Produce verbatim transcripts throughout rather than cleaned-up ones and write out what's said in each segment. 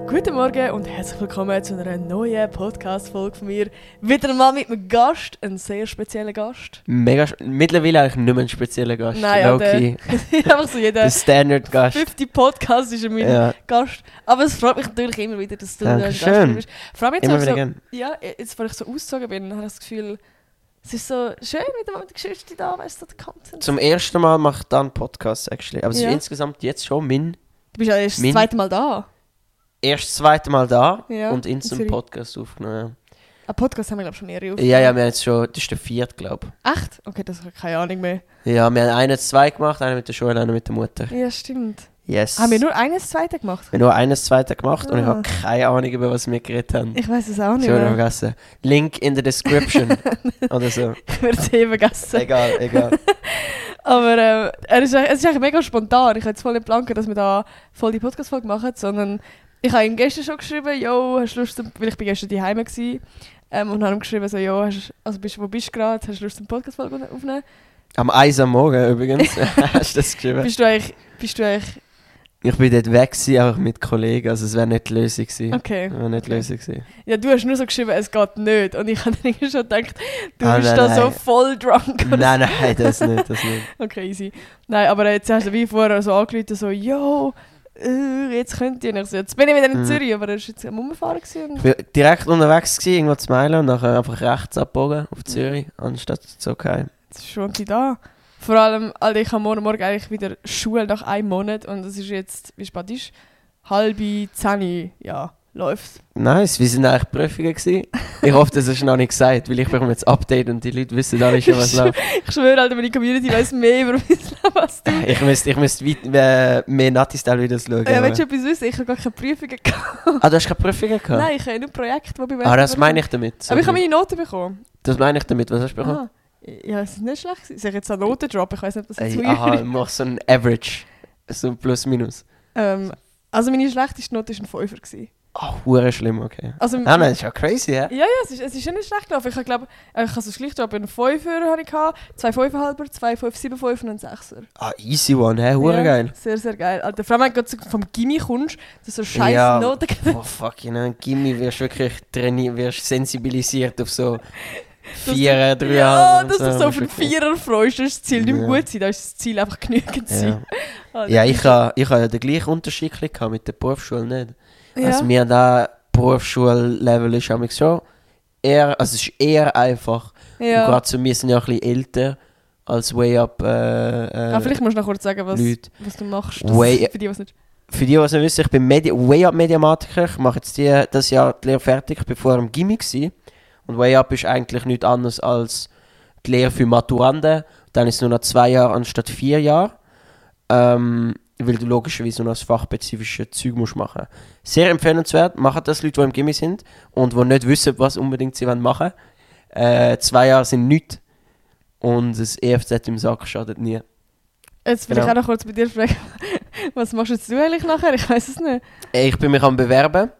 Guten Morgen und herzlich willkommen zu einer neuen Podcast-Folge von mir. Wieder mal mit einem Gast, einem sehr speziellen Gast. Mega, mittlerweile eigentlich nicht mehr ein spezieller Gast. Nein, ja, der, einfach so jeder der Standard-Gast. fünfte Podcast ist mein ja. Gast. Aber es freut mich natürlich immer wieder, dass du ein Gast bist. Vor allem jetzt, immer so, gern. Ja, jetzt, wo ich so ausgezogen bin, habe ich das Gefühl, es ist so schön, wieder mal mit der Geschichte da, weißt du, der Content. Zum ersten Mal mache ich dann einen Podcast, actually. Aber es ja. ist insgesamt jetzt schon mein... Du bist ja erst das zweite Mal da. Erst das zweite Mal da ja, und instant einen Podcast aufgenommen. Ja. Ein Podcast haben wir, glaube ich, schon mehrere aufgenommen. Ja, ja, wir haben jetzt schon... Das ist der vierte, glaube ich. Echt? Okay, das habe ich keine Ahnung mehr. Ja, wir haben einen, zwei gemacht, einen mit der Schule, einen mit der Mutter. Ja, stimmt. Yes. Haben wir nur eines zweite gemacht? Wir haben nur eines zweite gemacht ah. und ich habe Ah. keine Ahnung, über was wir geredet haben. Ich weiß es auch nicht Schon mehr. vergessen. Link in der Description. Oder so. Ich werde es eh vergessen. Egal, egal. Aber äh, er ist, es ist eigentlich mega spontan. Ich habe jetzt voll nicht geplant, dass wir da voll die Podcast-Folge machen, sondern ich habe ihm gestern schon geschrieben, «Jo, hast du Lust, zum-» weil ich bin gestern daheim war, ähm, und habe ihm geschrieben, so, «Jo, hast, also bist, wo bist du gerade? Hast du Lust, eine Podcast-Folge aufzunehmen?» Am eins am Morgen übrigens. Hast du das geschrieben? Bist du eigentlich... Bist du eigentlich Ich bin dort weg, einfach mit Kollegen, also es wäre nicht die Lösung gewesen. Okay. Wäre nicht die okay. Lösung gewesen. Ja, du hast nur so geschrieben, es geht nicht. Und ich habe dann schon gedacht, du ah, bist nein, da nein. so voll drunk. Nein, nein, das nicht, das nicht. Okay, easy. Nein, aber jetzt hast du wie vorher so angerufen, so, «Jo, äh, jetzt könnt ihr nicht.» So, jetzt bin ich wieder in Mhm. Zürich, aber er war jetzt am Umfahren. Gewesen. Ich war direkt unterwegs, gewesen, irgendwo zu Meilen und nachher einfach rechts abgebogen auf Zürich, anstatt zu okay. Jetzt ist schon die da. Vor allem, Alter, ich habe morgen Morgen eigentlich wieder Schule nach einem Monat und es ist jetzt, wie spät ist? Halbe zehn, ja, läuft. Nice, wir sind eigentlich Prüfungen gewesen. Ich hoffe, das hast du noch nicht gesagt, weil ich bekomme jetzt Update und die Leute wissen alle schon, was läuft. Ich schwöre, Alter, meine Community weiss mehr über mein Leben als du. Ich müsste ich müsst weit, äh, mehr Nati-Style-Videos schauen. Ja, aber- willst du etwas wissen? Ich habe gar keine Prüfungen gehabt. Ah, du hast keine Prüfungen gehabt? Nein, ich habe nur Projekte, die bei Ah, das meine ich damit. Aber ich habe sorry. meine Noten bekommen. Das meine ich damit, was hast du bekommen? Aha. Ja, es ist nicht schlecht. Soll ich jetzt eine Note droppen? Ich weiß nicht, ob das jetzt Ey, weird aha, ist. mach so ein Average. So ein Plus, Minus. Ähm, also meine schlechteste Note war ein Fünfer. gewesen. Ah, hure schlimm, okay. Also, Ah nein, das ist ja crazy, ja? Ja, ja, es ist, es ist ja nicht schlecht gelaufen. Ich habe glaube, ich habe so schlicht einen Fünfer, habe ich gehabt, zwei Fünfeinhalber, zwei fünf sieben fünf und einen Sechser. Ah, easy one, hä? Hure ja, geil. Sehr, sehr geil. Alter, vor allem, wenn du gerade vom Gimmi kommst, dass du so scheiß Ja. Noten Oh fuck, you know, Gimmi wirst wirklich trainiert, wirst sensibilisiert auf so Vierer, Dreier. Ja, und dass du so auf einen Wirklich- Vierer freust, das ist das Ziel nicht mehr Ja. gut sein, da ist das Ziel einfach genügend sein. Ja, Alter, ja ich habe ich ha ja den gleichen Unterschied gehabt mit der Berufsschule nicht. ja. Also wir haben da Berufsschullevel ist nämlich schon eher, also es ist eher einfach. ja. Und gerade so, wir sind ja ein bisschen älter als Way Up äh, äh, ah, vielleicht musst du noch kurz sagen, was, Leute. was du machst. Way- für die, was nicht... Für die, die es nicht wissen, ich bin Medi- Way Up Mediamatiker. Ich mache jetzt die, das Jahr die Lehre fertig. Ich war vorher im Gimmi gewesen. Und Way Up ist eigentlich nichts anderes als die Lehre für Maturanden. Dann ist es nur noch zwei Jahre anstatt vier Jahre. Ähm, weil du logischerweise nur das fachspezifische Zeug musst machen. Sehr empfehlenswert. Machen das Leute, die im Gimmi sind und die nicht wissen, was unbedingt sie machen wollen. Äh, zwei Jahre sind nichts. Und das E F Z im Sack schadet nie. Jetzt will Genau. ich auch noch kurz bei dir fragen, was machst jetzt du eigentlich nachher? Ich weiß es nicht. Äh, Ich bin mich am Bewerben.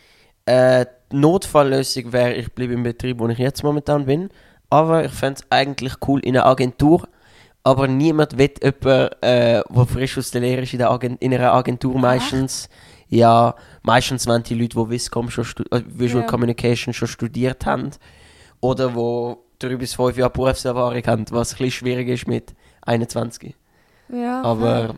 Äh, die Notfalllösung wäre, ich bleibe im Betrieb, wo ich jetzt momentan bin. Aber ich fände es eigentlich cool in einer Agentur. Aber niemand will jemanden, äh, der frisch aus der Lehre ist, in, der Agent- in einer Agentur meistens. Ja, meistens wenn die Leute, die Viscom schon stu- äh, Visual Ja. Communication schon studiert haben. Oder die drei bis fünf Jahre Berufserfahrung haben, was ein bisschen schwierig ist mit einundzwanzig. Ja. Aber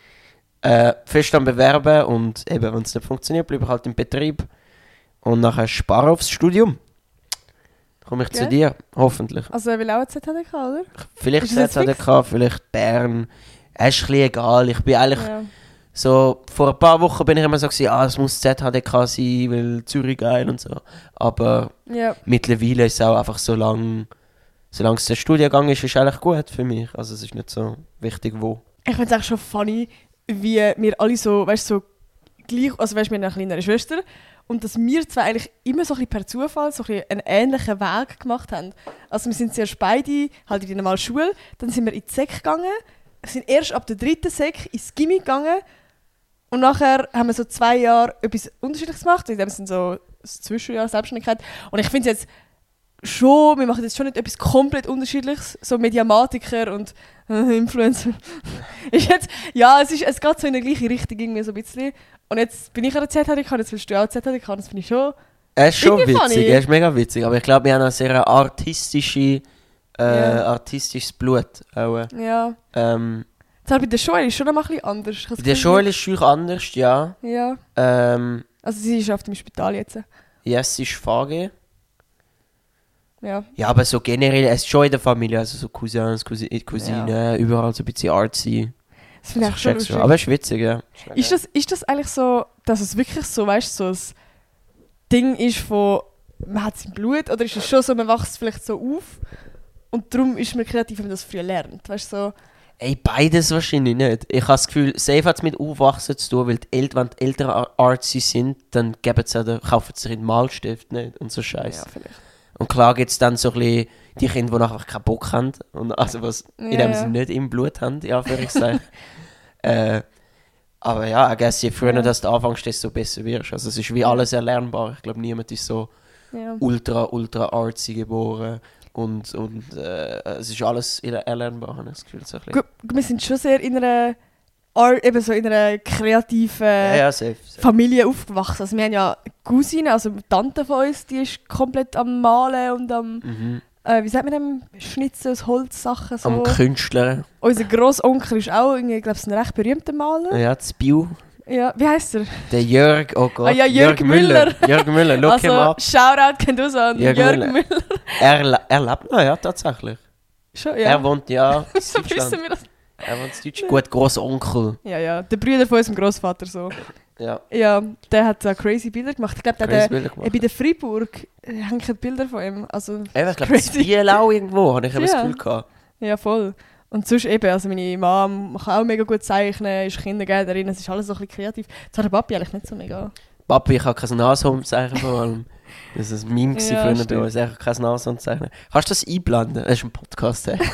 äh, fest am Bewerben und eben, wenn es nicht funktioniert, bleibe ich halt im Betrieb und nachher spare aufs Studium. Dann komme ich Okay. zu dir, hoffentlich. Also er will auch eine Z H D K, oder? Vielleicht Ist es jetzt Z H D K, vielleicht Bern. Es ist ein bisschen egal. Ich bin eigentlich Ja. so, vor ein paar Wochen bin ich immer so gewesen, ah, es muss Z H D K sein, weil Zürich geil und so. Aber Ja. mittlerweile ist es auch einfach so lang, solange es der Studiengang ist, ist es eigentlich gut für mich. Also es ist nicht so wichtig, wo. Ich finde es eigentlich schon funny, wie wir alle so, weißt du, so gleich, also weißt du, wir haben eine kleinere Schwester und dass wir zwei eigentlich immer so ein bisschen per Zufall so ein bisschen einen ähnlichen Weg gemacht haben. Also wir sind zuerst beide halt in die normale Schule, dann sind wir in die Sek gegangen, sind erst ab der dritten Sek ins Gimmi gegangen und nachher haben wir so zwei Jahre etwas Unterschiedliches gemacht, in dem sind so das Zwischenjahr Selbstständigkeit und ich finde es jetzt schon, wir machen jetzt schon nicht etwas komplett Unterschiedliches, so Mediamatiker und äh, Influencer. Ist jetzt, ja, es, ist, es geht so in die gleiche Richtung irgendwie so ein bisschen. Und jetzt bin ich an der Z H D K, jetzt willst du auch Z H D K, das finde ich schon... Er ist schon Irgendwie witzig, funny. er ist mega witzig. Aber ich glaube, wir haben ein sehr artistische, äh, Ja. artistisches Blut. Auch, äh, Ja. ähm, Jetzt bei der Joel ist schon noch mal ein bisschen anders. Ich habe das der Gefühl- Joel ist schon anders, ja. Ja. Ähm, Also sie ist auf dem Spital jetzt. yes ist V G. Ja. Ja, aber so generell, es ist schon in der Familie, also so Cousins, Cousi- Cousinen, überall so ein bisschen artsy. Das finde ich Ich auch schon check's schon. lustig. Aber es ist witzig, ja. Ist das, ist das eigentlich so, dass es wirklich so, weißt du, so ein Ding ist von, man hat es im Blut, oder ist es schon so, man wächst vielleicht so auf und darum ist man kreativ, wenn man das früh lernt, weißt du, so. Ey, beides wahrscheinlich nicht. Ich habe das Gefühl, safe hat es mit Aufwachsen zu tun, weil die El wenn die Eltern ar- artsy sind, dann geben sie, oder kaufen sie sich einen Malstift nicht und so Scheiß. Ja, vielleicht. Und klar gibt es dann so ein bisschen die Kinder, die einfach keinen Bock haben, und also was in Ja, dem ja. Sinne nicht im Blut haben, in Anführungszeichen. äh, aber ja, I guess, je früher Ja. dass du anfängst, desto besser wirst. Also es ist wie alles erlernbar. Ich glaube, niemand ist so Ja. ultra, ultra artsy geboren. Und, und äh, es ist alles er- erlernbar, habe ich das Gefühl. So ein bisschen. Gut, wir sind schon sehr in einer, Ar- eben so in einer kreativen Ja, ja, safe. safe. Familie aufgewachsen. Also wir haben ja Cousine, also eine Tante von uns, die ist komplett am Malen und am, Mhm. äh, wie sagt man dem, Schnitzen aus Holzsachen. So. Am Künstler. Unser Grossonkel ist auch, irgendwie, glaube ich, ein recht berühmter Maler. Ja, das Bio. Ja, wie heißt er? Der Jörg, oh Gott. Ah ja, Jörg Müller. Jörg Müller, look him Also, up. Shoutout kennt du an Jörg Jörg, Müller. Müller. Er, le- er lebt noch, ja, tatsächlich. Schon, Er ja. wohnt ja in So Deutschland. wissen wir das. Er wohnt in Deutschland. Gut, Grossonkel. Ja, ja. Der Bruder von unserem Grossvater so. Ja, Ja, der hat da crazy Bilder gemacht. Ich glaube, der crazy hat Bilder äh, gemacht. bei der Freiburg äh, hängen Bilder von ihm. Also, Ich glaube, das crazy. Bielau irgendwo, habe ich eben das Ja. Gefühl gehabt. ja, voll. Und sonst eben, also meine Mom kann auch mega gut zeichnen, ist Kindergärtnerin, es ist alles so ein bisschen kreativ. Das hat der Papi eigentlich nicht so mega. Papi, ich habe kein Nashornzeichen vor allem. Das war ein Meme Ja, früher stimmt. bei uns. Ich habe kein Nashornzeichen. Kannst du das einblenden? Das ist ein Podcast. Hey.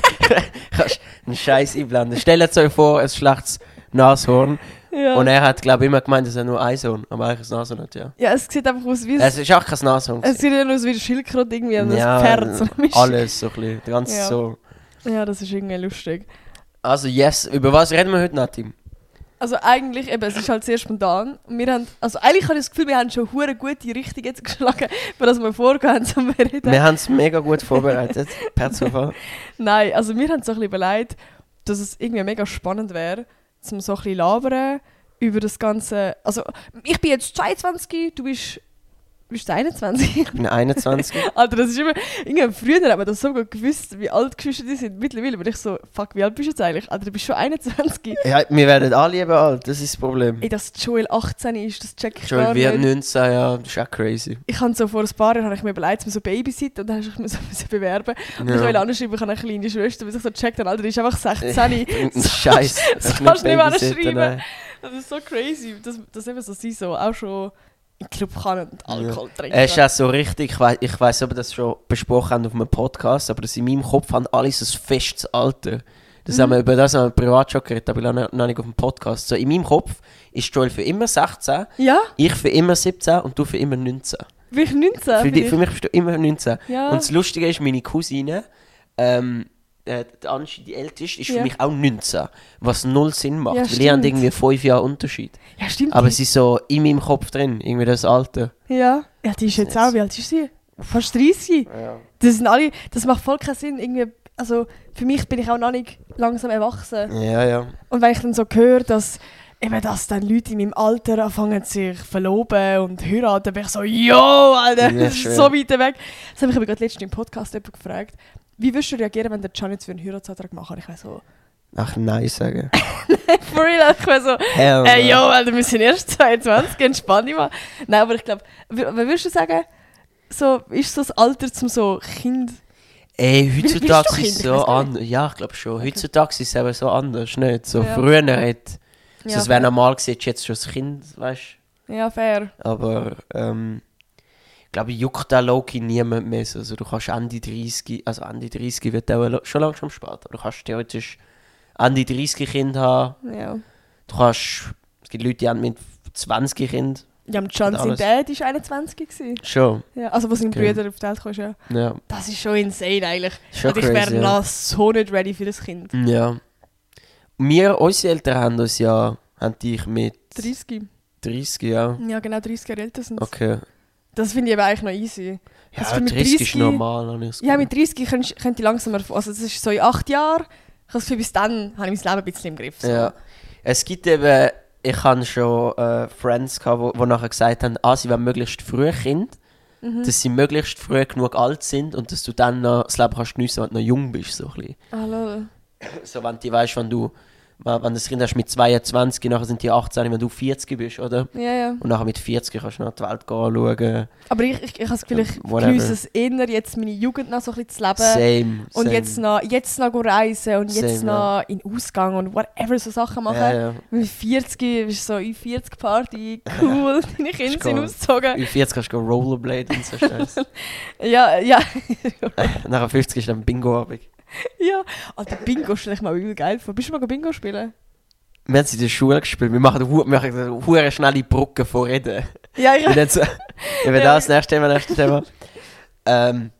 Kannst du einen Scheiß einblenden? Stellt euch vor, ein schlechtes Nashorn. Ja. Und er hat, glaube ich, immer gemeint, dass er nur ein Sohn, aber eigentlich ein Nashorn hat, ja. ja, es sieht einfach aus wie Es ist auch kein Nashorn. es sieht ja aus wie ein Schildkröte irgendwie und Ja, ein Pferd. So eine Mischung. alles so ein bisschen. Der ganze Ja. so. Ja, das ist irgendwie lustig. Also, yes. Über was reden wir heute, Natim? Also eigentlich, eben, es ist halt sehr spontan. Und wir haben, also eigentlich habe ich das Gefühl, wir haben schon hure gute Richtung jetzt geschlagen, für das wir vorgehen zum Reden. Wir haben es mega gut vorbereitet, per Zufall. Nein, also wir haben so ein bisschen überlegt, dass es irgendwie mega spannend wäre, zum so ein bisschen labern über das Ganze. Also ich bin jetzt zweiundzwanzig, du bist, bist du einundzwanzig? Ich bin einundzwanzig. Alter, das ist immer, irgendwie früher hat man das so gut gewusst, wie alt Geschwister die sind. Mittlerweile bin ich so, fuck, wie alt bist du jetzt eigentlich? Alter, du bist schon einundzwanzig. Ja, wir werden alle eben alt, das ist das Problem. Ey, dass Joel achtzehn ist, das check ich Joel gar wird nicht. neunzehn, ja, das ist auch crazy. Ich habe so vor ein paar Jahren habe ich mir überlegt, mir so Babysitter und dann habe ich mich so müssen bewerben. Und ich wollte anschreiben, ich habe eine kleine Schwester, bis ich so checkt habe, Alter, die ist einfach sechzehn. Ein Scheiß. das kannst du nicht mehr anschreiben. Das ist so crazy, dass, dass eben so sie so auch schon in den Club kann und Alkohol trinken. Es ist auch so richtig, ich weiss, ich weiss, ob wir das schon besprochen haben auf einem Podcast, aber das in meinem Kopf haben alle so ein festes Alter. Das Mhm. haben wir, über das haben wir privat schon geredet, aber noch noch nicht auf dem Podcast. So, in meinem Kopf ist Joel für immer sechzehn, Ja, ich für immer siebzehn und du für immer neunzehn. bin ich neunzehn? Für, die, für mich bist du immer neunzehn. Ja. Und das Lustige ist, meine Cousine, ähm, äh, die Angie, die älteste, ist Ja. für mich auch neunzehn. Was null Sinn macht, Ja, weil die haben stimmt. irgendwie fünf Jahre Unterschied. Ja, stimmt. Aber die, sie ist so in meinem Kopf drin, irgendwie das Alter. ja. ja, die ist jetzt auch, wie alt ist sie? Fast dreißig. Das sind alle, das macht voll keinen Sinn. Irgendwie, also für mich bin ich auch noch nicht langsam erwachsen. Ja, ja. Und wenn ich dann so höre, dass eben dass dann Leute in meinem Alter anfangen sich verloben und heiraten, bin ich so, yo, Alter, Ja, das ist schön. so weit weg. Das habe ich aber gerade letztens im Podcast jemand gefragt. Wie würdest du reagieren, wenn der Can jetzt für einen Heiratsantrag macht? Und ich wäre so, Ach, nein sagen. for real, ich wäre so, Hell ey, no. yo, Alter, wir sind erst zweiundzwanzig, entspann dich mal. Nein, aber ich glaube, wie wie würdest du sagen, so, ist so das Alter zum so Kind? Ey, bist du heutzutage Kind? ist es Ich so weiss gar nicht. anders. Ja, ich glaube schon. Okay. Heutzutage ist es eben so anders, nicht? So Ja. früher hätte so, Ja, es wäre fair. normal gewesen, hättest du jetzt schon das Kind, weißt Ja, fair. du. Aber ähm, ich glaube, juckt da Loki niemand mehr. so. Also du kannst Ende dreißig, also Ende dreißig wird auch lo- schon langsam spät, aber du kannst theoretisch Ende dreißig Kinder haben. Ja. Du kannst, es gibt Leute, die haben mit zwanzig Kinder. Ja, und Can, sein alles. Dad war einundzwanzig. Gewesen. Schon, Ja, also, wo sein Okay. Bruder auf die Welt kam, ja. ja. Das ist schon insane eigentlich. Schon Und ich wäre crazy, ja. noch so nicht ready für das Kind. Ja. Wir, unsere Eltern haben uns ja, haben dich mit dreißig. dreißig, ja. Ja, genau, dreißig Jahre älter sind sie. Okay. Das finde ich eben eigentlich noch easy. Ja, Also mit dreißig ist dreißig normal. habe ich das Ja, Gefühl. mit dreißig könnt, könnt ihr langsam erf- Also das ist so in acht Jahren. Ich habe das Gefühl, bis dann habe ich mein Leben ein bisschen im Griff. So. Ja. Es gibt eben, ich hatte schon äh, Friends, die wo, wo nachher gesagt haben, ah, sie wollen möglichst früh Kind, Mhm. dass sie möglichst früh genug alt sind und dass du dann noch das Leben kannst geniessen, wenn du noch jung bist. So, ein bisschen. Ah, lol. So, wenn du weißt, wenn du wenn wenn das Kind hast mit zweiundzwanzig, nachher sind die achtzehn, wenn du vierzig bist, oder? Ja, ja. Und nachher mit vierzig kannst du noch die Welt anschauen. Aber ich, ich, ich habe das Gefühl, ich Whatever. genieße es eher, jetzt meine Jugend noch so ein bisschen zu leben. Same. Und same. jetzt noch, jetzt noch go reisen und jetzt Same, noch in Ausgang und whatever so Sachen machen. Ja, ja. Mit vierzig ist so eine vierzig-Party, cool, deine Kinder Ist sind cool. ausgezogen. Mit vierzig kannst du Rollerblade und so Scheiße. Ja, ja. Nachher fünfzig ist dann Bingo-Abend. ja. Alter, Bingo stelle ich mir übel geil vor. Bist du mal Bingo spielen? Wir haben es in der Schule gespielt. Wir machen hu- wir machen hure schnelle Brücken vor Reden. Ja, ich Und dann so, eben Ja. das, nächstes Thema, nächstes Thema. Ähm,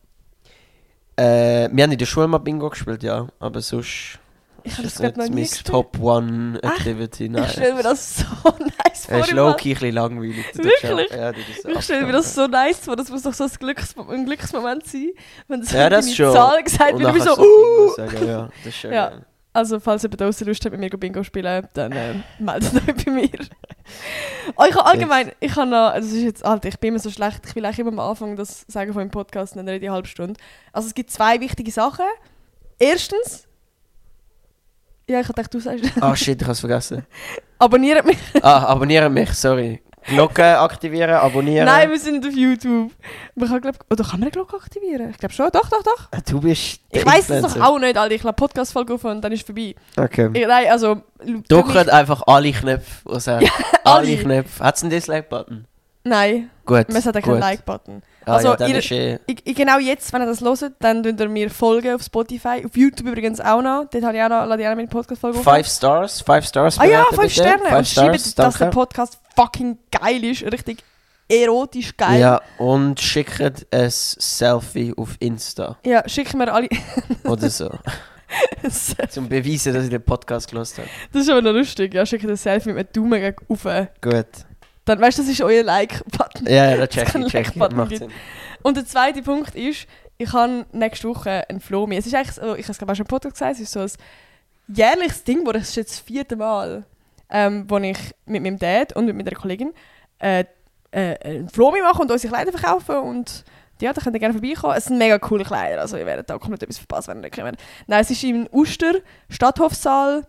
äh, wir haben in der Schule mal Bingo gespielt, ja. Aber sonst Ich ist habe das das gerade noch nicht nie meine gespielt. Top One Activity. Nein. Ich stelle mir das so nice vor. Es ist im low-key Fall. ein bisschen langweilig. Du Wirklich? darfst auch- Ja, du darfst Ich stelle mir das so nice vor, das muss doch so ein, Glücksmo- ein Glücksmoment sein, wenn so Ja, das deine schon. Zahl gesagt Und wird, wie nachher so, Bingo uh! sagen, ja. Das ist schön. Ja. Ja. Also, falls ihr draußen Lust habt, mit mir Bingo spielen, dann äh, meldet euch bei mir. Oh, ich habe allgemein, ich habe noch, also es ist jetzt, Alter, ich bin immer so schlecht, ich will eigentlich immer am Anfang das sagen von meinem Podcast, dann rede ich eine halbe Stunde. Also es gibt zwei wichtige Sachen. Erstens, ja, ich dachte, du sagst, Ah shit, ich habe es vergessen. abonniert mich. Ah, abonniere mich, sorry. Glocke aktivieren, abonnieren. Nein, wir sind auf YouTube. Man kann, glaub, oder kann man eine Glocke aktivieren? Ich glaube schon, doch, doch, doch. Ah, Du bist der Ich weiß es doch Influencer. auch nicht, Alter. Ich lade Podcast-Folge auf und dann ist es vorbei. Okay. Ich, nein, also... Drückt einfach alle Knöpfe. Also, alle alle. Knöpfe. Hat es einen Dislike-Button? Nein, Gut. man hat ja keinen gut. Like-Button. Ah, Also, ja, dann ihr- ist eh... Ich, ich, genau jetzt, wenn ihr das hört, dann könnt ihr mir folgen auf Spotify. Auf YouTube übrigens auch noch. Dort habe ich auch noch, lade ich auch noch meine Podcast-Folge auf. Five Stars, five Stars Ah ja, bewerten, fünf bitte. Sterne. Five Und schreibt, Stars, dass der danke. Podcast fucking geil ist. Richtig erotisch geil. Ja, und schickt ein Selfie auf Insta Ja, schicken wir alle... oder so. das Zum Beweisen, dass ich den Podcast gehört habe. ist aber noch lustig. Ja, schickt ein Selfie mit einem Daumen gegen rauf. Gut. Dann weißt du, das ist euer Like-Button. Ja, ja, das check keinen ich, check ich. Like-Button Macht gibt. Sinn. Und der zweite Punkt ist, ich habe nächste Woche ein Flomi. Es ist eigentlich, so, ich habe es glaube auch schon im Podcast gesagt, es ist so ein jährliches Ding, wo das ist jetzt das vierte Mal, ähm, wo ich mit meinem Dad und mit meiner Kollegin äh, äh, ein Flomi mache und unsere Kleider verkaufen und ja, da könnt ihr gerne vorbeikommen. Es sind mega coole Kleider, also ihr werdet da komplett etwas verpassen, wenn ihr nicht kommt. Nein, es ist im Uster, Stadthofsaal,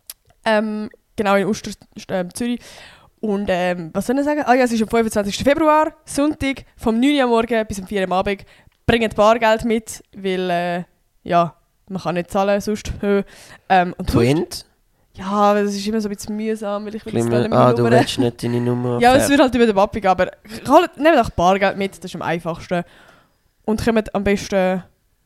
ähm, genau in Uster, äh, Zürich. Und ähm, was soll ich sagen? Ah ja, es ist am fünfundzwanzigsten Februar, Sonntag, vom neun Uhr am Morgen bis um vier Uhr am Abend. Bringt Bargeld mit, weil äh, ja, man kann nicht zahlen sonst. ähm, und sonst, Twint? ja, das ist immer so ein bisschen mühsam, weil ich will jetzt Bisschen- nicht Ah, meine du Nummer. willst nicht deine Nummer. Ja, es ver- wird halt über den Papi gehen, aber holt, nehmt auch Bargeld mit, das ist am einfachsten. Und kommt am besten...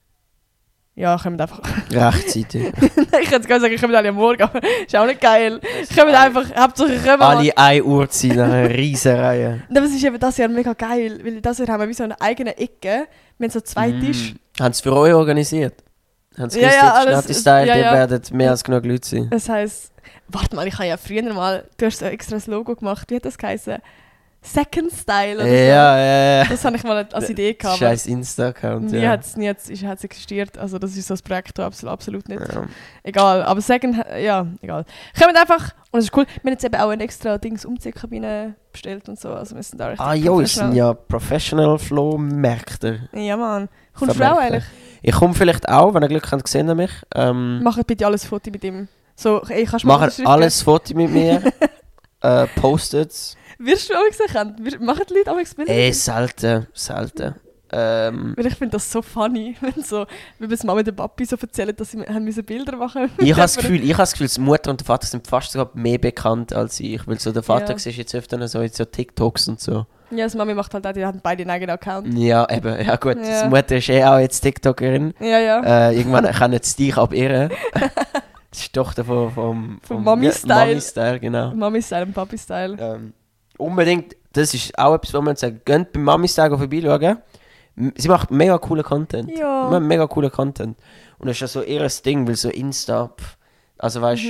Ja, kommt einfach... Rechtzeitig. ich hätte gerade sagen, kommt alle am Morgen, aber ist auch nicht geil. Kommt einfach, Hauptsache kommen. Alle eine Uhr sind nach einer riesen Reihe. Aber es ist eben das Jahr mega geil, weil das Jahr haben wir wie so eine eigene Ecke. Wir haben so zwei Tische. Mm. Haben sie für euch organisiert? Haben sie Ja, gewusst, ja, jetzt alles- Schnatti Style, ja, ihr ja. werdet mehr als genug Leute sein. Das heisst, warte mal, ich habe ja früher mal, du hast so extra ein Logo gemacht, wie hat das geheißen? Second Style oder so. Ja, ja, ja. Das habe ich mal als Idee gehabt. aber Scheiß Insta-Account, Nie ja. hat es nie hat's, ist- hat's existiert. Also das ist so ein Projekt, das absolut, absolut nicht. ja. Egal, aber Second, ja, egal. Kommt einfach, und es ist cool, wir haben jetzt eben auch eine extra Dings Umziehkabine bestellt und so, also wir sind da richtig Ah jo, ich sind professional. ja Professional Flow-Märkter. Ja, Mann. Kommst du auch Vermärkter. eigentlich? Ich komme vielleicht auch, wenn ihr Glück habt, sehen ihr mich. Ähm, Macht bitte alles Foto mit ihm. So, ey, kannst du mir Macht unterschreiben? alles Foto mit mir. äh, postet's. Wirst du auch gesehen? Wir- Machen die Leute auch Bilder? Eh, selten, selten. Ähm, Weil ich finde das so funny, wenn so, wie wir es mal mit dem Papi so erzählen, dass sie haben müssen Bilder machen ich habe das Gefühl, ich habe das Gefühl, die Mutter und der Vater sind fast sogar mehr bekannt als ich. Weil so der Vater Ja. siehst jetzt öfter so, so TikToks und so. Ja, das Mami macht halt auch, die haben beide einen eigenen Account. Ja, eben, ja gut. Ja. Die Mutter ist eh auch jetzt TikTokerin. Ja, ja. Äh, irgendwann kann jetzt dich abirren. Das ist die Tochter von, vom, Vom Mami-Style. Ja, Mami-Style, genau. Mami-Style und Papi-Style. Ähm, unbedingt, das ist auch etwas, was man sagen, geht beim Mami-Style vorbeischauen. M- Sie macht mega coolen Content. Ja. Mega coolen Content. Und das ist ja so eher ein Ding, weil so Insta, pff, also weißt du, Mhm.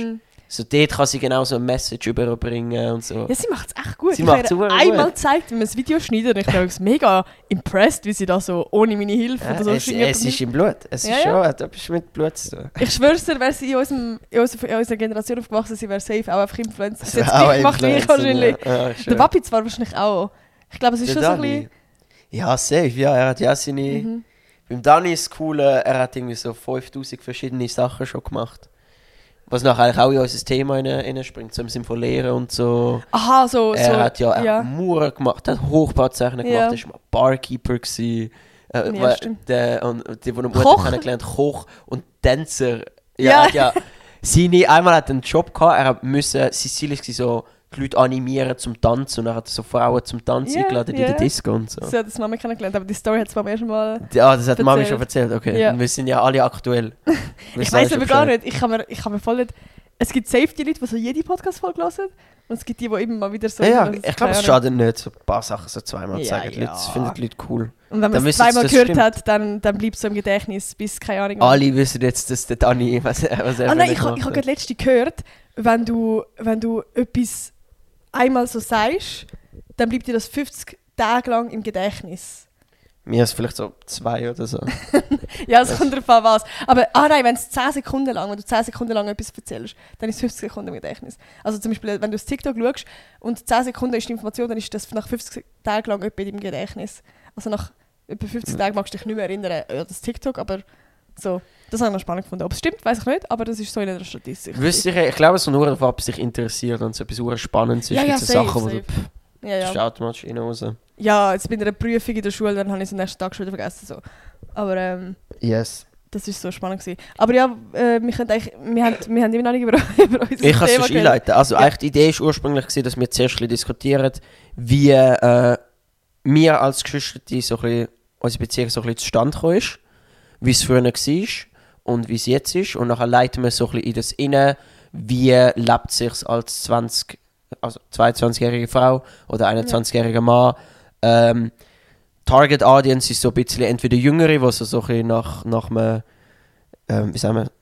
So dort kann sie genau so eine Message überbringen und so. Ja, sie macht es echt gut. Sie ich macht's habe ihr super einmal gut. gezeigt, wie man das Video schneidet und ich war mega impressed, wie sie da so ohne meine Hilfe Ja, oder so es, es ist im Blut. Es Ja, ist schon, ja. hat etwas mit Blut zu tun. Ich schwör's dir, wäre sie in, unserem, in, unserer, in unserer Generation aufgewachsen, sie wäre safe auch einfach Influencer. Sie hat es gleich gemacht wie ich wahrscheinlich. Ja, ja, Der Papi zwar wahrscheinlich auch. Ich glaube, es ist Der schon so ein Dani. bisschen... Ja, safe. Ja, er hat ja seine... Mhm. Beim Dani ist das Coole, er hat irgendwie so fünftausend verschiedene Sachen schon gemacht. Was nachher eigentlich auch in unser Thema reinspringt, so im Sinne von Lehren und so. Aha, so... Er so hat ja, er ja. hat Muren gemacht, er hat Hochbauzeichner Ja. gemacht, er war mal Barkeeper. Gewesen, äh, Ja, weil stimmt. der, und die, die er Mutter Koch? kennengelernt, Koch und Tänzer. Ja, Ja. Er hat ja seine, einmal hat er einen Job gehabt, er musste, sein Ziel war so, die Leute animieren zum Tanzen und er hat so Frauen zum Tanzen Ja, eingeladen in ja. der Disco und so. Sie hat das Mama kennengelernt, aber die Story hat es Mama erst mal... Ja, das hat die Mami Erzählt. schon erzählt, okay. Ja. Wir sind ja alle aktuell. Wir Ich sind alle weiß schon aber gar Bescheid. nicht. Ich kann mir, ich kann mir voll nicht... Es gibt safe die Leute, die so jede Podcast-Folge hören. Und es gibt die, die immer mal wieder so... Ja, ja, das- ich glaube, es keine Ahnung. schadet nicht, so ein paar Sachen so zweimal zu Ja, sagen. Die ja. Leute finden die Leute cool. Und wenn Dann man es wissen sie, zweimal das gehört stimmt. hat, dann, dann bleibt es so im Gedächtnis bis, keine Ahnung... wann. Alle wissen jetzt, dass der Dani, was, was er Ah nein, für ich, ha- gemacht ich habe hat. gerade letzte gehört, wenn du, wenn du etwas einmal so sagst, dann bleibt dir das fünfzig Tage lang im Gedächtnis. Mir ist vielleicht so zwei oder so. Ja, es kommt darauf an, was. Aber, ah nein, wenn es zehn Sekunden lang, wenn du zehn Sekunden lang etwas erzählst, dann ist es fünfzig Sekunden im Gedächtnis. Also zum Beispiel, wenn du das TikTok schaust und zehn Sekunden ist die Information, dann ist das nach fünfzig Tagen lang etwa in deinem Gedächtnis. Also nach etwa fünfzig Tagen magst du dich nicht mehr erinnern an das TikTok, aber so. Das habe ich noch spannend gefunden. Ob es stimmt, weiß ich nicht, aber das ist so in einer Statistik. Wüsste ich, ich glaube, es ist nur darauf ab, sich interessiert und so etwas super Spannendes ist. Ja, ja, Gibt es so safe, Sachen, wo du safe. pff, Ja, das ist ja. automatisch rein raus. Ja, jetzt bei einer Prüfung in der Schule, dann habe ich es am nächsten Tag schon wieder vergessen. So. Aber ähm, Yes. das war so spannend. Gewesen. Aber ja, äh, wir, können eigentlich, wir, haben, wir haben immer noch nicht über, über unser Ich kann es Thema sonst geredet. einleiten. Also Ja. eigentlich die Idee war ursprünglich, gewesen, dass wir zuerst ein bisschen diskutieren, wie äh, wir als Geschwister so ein bisschen, unsere Beziehung so ein bisschen zustande gekommen ist, wie es früher war und wie es jetzt ist. Und nachher leiten wir so ein bisschen in das Innen, wie lebt es sich als zwanzig, also zweiundzwanzigjährige Frau oder einundzwanzigjähriger Mann. Ähm, Target Audience ist so ein bisschen entweder Jüngere, die so, so ein bisschen nach, nach einem, ähm, wie sagen wir,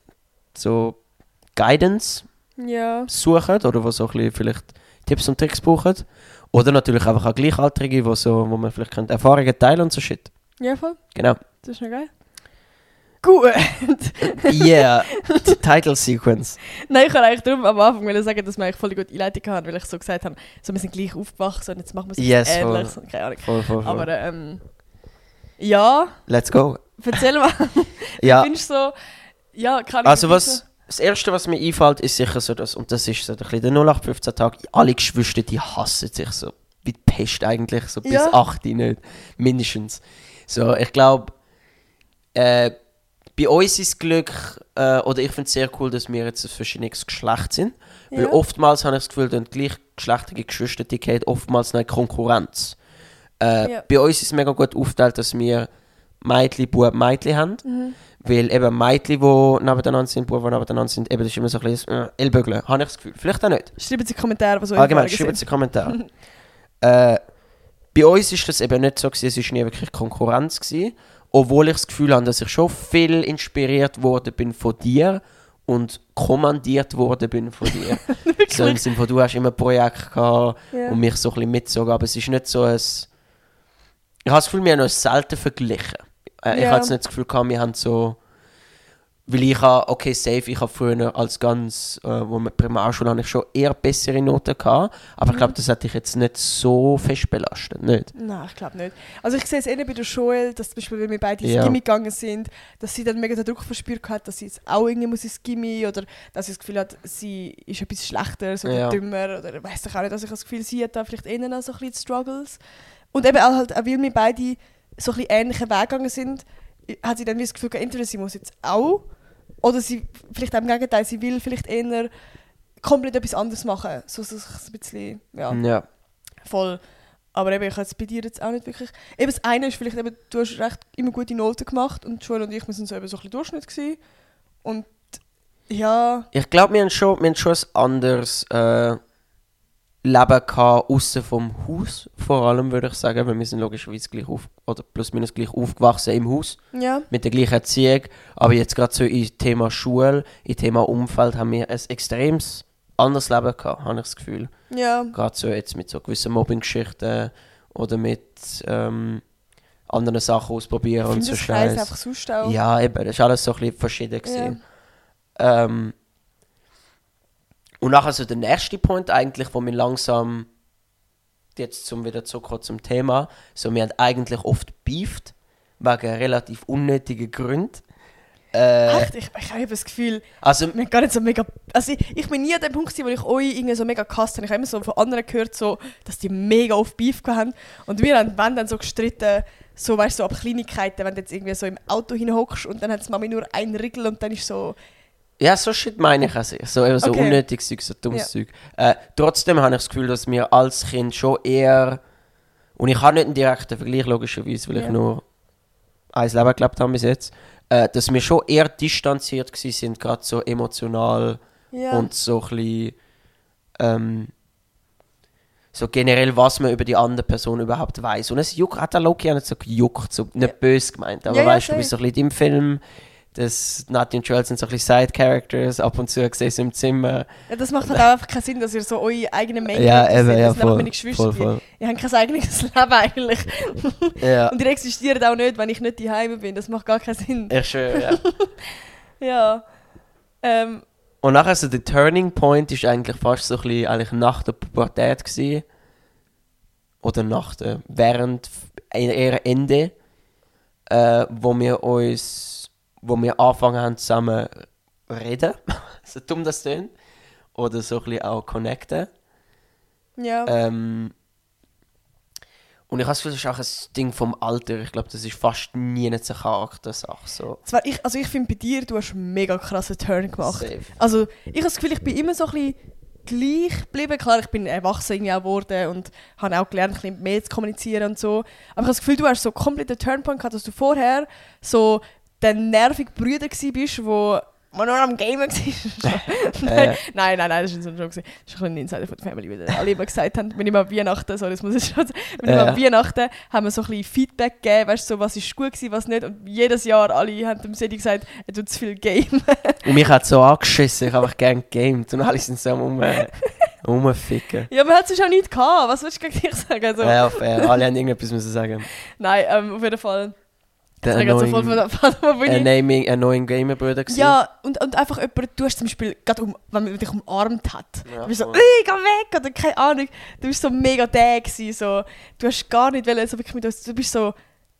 so Guidance Ja. suchen oder die so ein bisschen vielleicht Tipps und Tricks brauchen. Oder natürlich einfach auch Gleichaltrige, wo, so, wo man vielleicht könnte Erfahrungen teilen und so Shit. Ja, voll. Genau. Das ist noch geil. Gut. Yeah, die Title Sequence. Nein, ich wollte eigentlich darum am Anfang wollen sagen, dass wir eigentlich voll die gute Einleitung haben, weil ich so gesagt habe, so, wir sind gleich aufgewachsen und jetzt machen wir so Yes, etwas voll. Ähnliches. und Keine Ahnung. Voll, voll, voll. Aber ähm, ja, Let's go. erzähl mal. Ja, Findest du so, ja, kann ich also nicht was, das Erste, was mir einfällt, ist sicher so das, und das ist so ein bisschen der null acht fünfzehn Tag, alle Geschwister, die hassen sich so wie die Pest eigentlich, so bis Ja. acht nicht, mindestens. So, ich glaube, äh, bei uns ist das Glück, äh, oder ich finde es sehr cool, dass wir jetzt ein verschiedenes Geschlecht sind, weil Ja. oftmals habe ich das Gefühl, dass gleichgeschlechtliche Geschwister, die gehen oftmals eine Konkurrenz. Äh, Ja. Bei uns ist es mega gut aufgeteilt, dass wir Mädchen, Bub, Mädchen haben. Mhm. Weil eben Mädchen, die nebeneinander sind, Buben, die nebeneinander sind, eben das ist immer so ein bisschen äh, Ellbögeln, habe ich das Gefühl. Vielleicht auch nicht. Schreiben Sie Kommentare, was so Allgemein, Erfahrungen schreiben Sie sind. Kommentare. äh, bei uns ist das eben nicht so gewesen, es war nie wirklich Konkurrenz gewesen, obwohl ich das Gefühl habe, dass ich schon viel inspiriert worden bin von dir und kommandiert worden bin von dir. So im Sinne von, du hast immer ein Projekt gehabt Ja. und mich so ein bisschen mitgezogen, aber es ist nicht so ein... Ich habe das Gefühl, wir haben uns selten verglichen. Äh, Ich Ja. hatte jetzt nicht das Gefühl, gehabt, wir haben so... Weil ich habe, okay, safe, ich habe früher als ganz, äh, wo wir Primarschule habe ich schon eher bessere Noten gehabt, aber ich Mhm. glaube, das hat dich jetzt nicht so fest belastet, nicht? Nein, ich glaube nicht. Also ich sehe es eher bei der Joel, dass zum Beispiel, wenn wir beide ins Ja. Gimmi gegangen sind, dass sie dann mega den Druck verspürt hat, dass sie jetzt auch irgendwie muss ins Gimmi oder dass sie das Gefühl hat, sie ist etwas schlechter oder Ja. dümmer oder weiss ich auch nicht, dass ich das Gefühl, sie hat da vielleicht eher noch so ein bisschen Struggles. Und eben auch, halt, auch weil wir beide so ein bisschen ähnliche Wege gegangen sind, hat sie dann wie das Gefühl gehabt, entweder sie muss jetzt auch oder sie, vielleicht auch im Gegenteil, sie will vielleicht eher komplett etwas anderes machen. So, so, so ein bisschen, ja. Ja. Voll. Aber eben, ich habe es bei dir jetzt auch nicht wirklich... Eben das eine ist vielleicht eben, du hast recht immer gute Noten gemacht und Joel und ich, wir sind so eben so ein bisschen Durchschnitt gewesen. Und ja... Ich glaube, wir haben schon, wir haben schon ein anderes äh, Leben gehabt, aussen vom Haus, vor allem, würde ich sagen, weil wir sind logischerweise gleich auf, oder plus minus gleich aufgewachsen im Haus, Ja. mit der gleichen Erziehung, aber jetzt gerade so im Thema Schule, im Thema Umfeld haben wir ein extremes anderes Leben gehabt, habe ich das Gefühl. Ja. Gerade so jetzt mit so gewissen Mobbing-Geschichten oder mit ähm, anderen Sachen ausprobieren und so Scheiß. einfach sonst auch. Ja, eben, das war alles so ein bisschen verschieden. Ja. Ähm, und nachher so der nächste Punkt eigentlich, wo wir langsam, jetzt zum wieder zurückkommen zum Thema, so wir haben eigentlich oft beeft, wegen relativ unnötigen Gründen. Äh, Echt? Ich, ich habe das Gefühl, also, ich bin gar nicht so mega... Also ich, ich bin nie an dem Punkt gewesen, wo ich euch irgendwie so mega gehasst habe. Ich habe immer so von anderen gehört, so, dass die mega oft Beef hatten. Und wir haben wenn dann so gestritten, so, weißt, so ab Kleinigkeiten, wenn du jetzt irgendwie so im Auto hinhockst und dann hat die Mami nur einen Riegel und dann ist so... Ja, so Shit meine ich also. So, eben so Okay. unnötiges Zeug, so dummes Ja. Zeug. Äh, trotzdem habe ich das Gefühl, dass wir als Kind schon eher... Und ich habe nicht einen direkten Vergleich, logischerweise, weil Ja. ich nur ein Leben gelebt habe bis jetzt. Äh, dass wir schon eher distanziert gewesen sind, gerade so emotional Ja. und so ein bisschen... Ähm, so generell, was man über die andere Person überhaupt weiß. Und es juckt, hat der Loki auch nicht so gejuckt, so nicht Ja. böse gemeint. Aber Ja, ja, weißt du, safe. wie so ein bisschen im Film... Das Nati und Joel sind so ein bisschen Side-Characters, ab und zu gesehen sie im Zimmer. Ja, das macht halt auch einfach keinen Sinn, dass ihr so eure eigenen Main Ja, Characters eben, seid. ja, Das sind einfach voll, meine Geschwister. voll, voll. Ihr habt kein eigenes Leben eigentlich. Ja, Und ihr existiert auch nicht, wenn ich nicht daheim bin. Das macht gar keinen Sinn. ich schwöre, ja. Ja. Ähm, Und nachher so der Turning Point ist eigentlich fast so ein bisschen eigentlich nach der Pubertät gewesen. Oder nach der, während eher Ende, äh, wo wir uns, wo wir angefangen haben zusammen reden, so dumm das tönt, oder so ein bisschen auch connecten. ja. Ähm, und ich habe das Gefühl, das ist auch ein Ding vom Alter. Ich glaube, das ist fast nie eine Charaktersache. So. Zwar ich, also ich finde bei dir, du hast einen mega krassen Turn gemacht. Safe. Also ich habe das Gefühl, ich bin immer so ein bisschen gleich geblieben. Klar, ich bin erwachsen irgendwie auch geworden und habe auch gelernt, ein bisschen mehr zu kommunizieren und so. Aber ich habe das Gefühl, du hast so komplett den Turnpoint gehabt, dass du vorher so der nervige Brüder gsi bist, wo man nur am Gamen war. nein, nein, nein, nein, das war so ein Joke. Das ist ein bisschen ein Insider von der Family, weil alle immer gesagt haben, wenn ich mal Weihnachten, sorry, das muss ich schon sagen, wenn ich Ja. mal Weihnachten, haben wir so ein bisschen Feedback gegeben, weißt du, so, was ist gut gewesen, was nicht. Und jedes Jahr alle haben dem Sedi gesagt, er tut zu viel Game. Und mich hat so angeschissen, ich habe einfach gerne gegamed. Und alle sind so am um, rumficken. Ja, man hat sonst auch nichts gehabt. Was willst du gegen dich sagen? Also, Ja, fair. Alle haben irgendetwas müssen sagen. Nein, ähm, auf jeden Fall. Der Ich so voll von annoying, der Vater, wo bin ich. annoying, annoying Gamer-Brüder gewesen. Ja, und, und einfach jemand, du hast zum Beispiel, gerade um, wenn man dich umarmt hat, Ja, du bist so, voll. «Ui, geh weg!» oder keine Ahnung. Du bist so mega der gewesen, so. Du hast gar nicht wollen, so wirklich mit uns, du bist so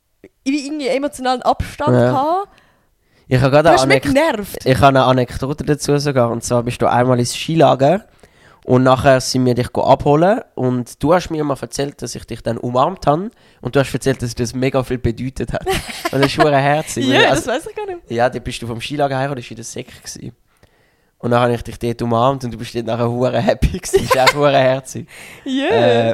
wie irgendwie emotionalen Abstand Ja. gehabt. Ich habe gerade Du eine, hast mich Anek genervt. ich habe eine Anekdote dazu sogar. Und zwar bist du einmal ins Skilager und nachher sind wir dich abholen. Und du hast mir mal erzählt, dass ich dich dann umarmt habe. Und du hast erzählt, dass das mega viel bedeutet hat. Und das ist schon ein Herz. Ja, Also- das weiß ich gar nicht. Ja, dann bist du vom Skilager her oder warst du in der Säcke gewesen. Und dann habe ich dich dort umarmt und du bist dort nachher hure happy gewesen. Das ist auch hure herzig. Yeah. Äh,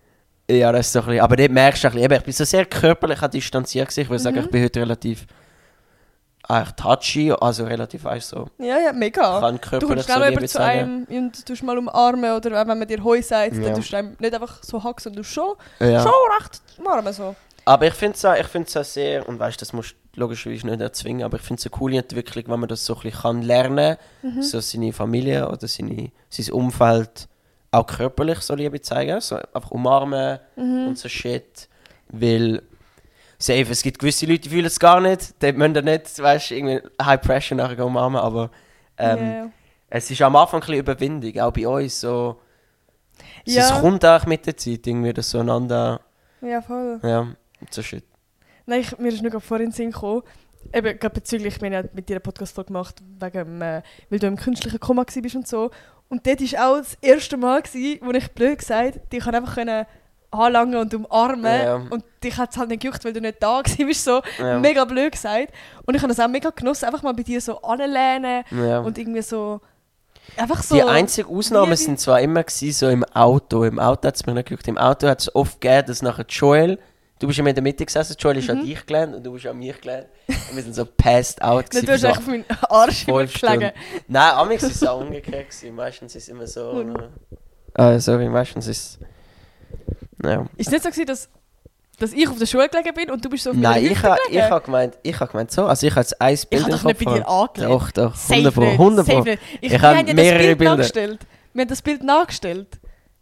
ja, das ist so ein bisschen, aber dort merkst du ein bisschen, eben, ich bin so sehr körperlich distanziert gewesen. Ich würde sagen, Mhm. ich bin heute relativ eigentlich touchy, also relativ, weißt du, so, Ja, ja, mega. kann Du körperlich kommst so schnell Liebe jemand zu zeigen. einem und tust mal umarmen oder wenn man dir Heu sagt, Ja. dann tust du einem nicht einfach so hacken, sondern du schon, Ja. schon recht umarmen so. Aber ich finde es auch, ich find's auch sehr, und weißt, das musst du logischerweise nicht erzwingen, aber ich finde es eine coole Entwicklung, wenn man das so ein bisschen kann lernen kann, so seine Familie oder seine, sein Umfeld auch körperlich so Liebe zeigen, so einfach umarmen und so Shit, weil safe, es gibt gewisse Leute, die fühlen es gar nicht, die müssen dann nicht, weißt, irgendwie High Pressure nachher gehen umarmen, aber ähm, Yeah. es ist am Anfang ein bisschen Überwindung, auch bei uns, so, so Ja. es kommt auch mit der Zeit, irgendwie, das so einander, Ja, voll. ja, so Shit. Nein, ich, mir ist nur gerade vorhin in den Sinn gekommen, eben gerade bezüglich, wir haben ja mit dir einen Podcast gemacht, wegen, äh, weil du im künstlichen Koma warst und so. Und dort war auch das erste Mal, gewesen, wo ich blöd gesagt dich anfangen können anlangen und umarmen. Ja. Und dich hat es halt nicht gejuckt, weil du nicht da warst. So Ja. mega blöd gesagt. Und ich habe das auch mega genossen, einfach mal bei dir so anlehnen Ja. und irgendwie so... Einfach so... Die einzige Ausnahme Liebe. sind zwar immer gewesen, so im Auto. Im Auto hat es mir nicht gejuckt. Im Auto hat es oft gegeben, dass nachher Joel, du bist immer in der Mitte gesessen, Joel ist an dich gelernt und du bist an mich gelernt. Und wir sind so passed out Nicht, gewesen. du hast für einfach auf meinen Arsch so immer fünf gelegen. Stunden. Nein, amigs ist es auch umgekehrt gewesen. Meistens ist es immer so. Und- ne? Ah, sorry, meistens ist es. Ja. Ist es nicht so gewesen, dass, dass ich auf der Schule gelegen bin und du bist so auf Nein, meiner ich Hüfte habe ich gelegen? ha gemeint, ich ha gemeint so. Also ich habe jetzt ein Bild Ich habe im doch nicht Kopf bei dir gehabt. angelegt. Doch, doch. Safe hundert Pro, nicht, hundert Pro. safe nicht. Ich, Ich wir habe haben ja mehrere das Bild Bilder. nachgestellt. Wir haben das Bild nachgestellt.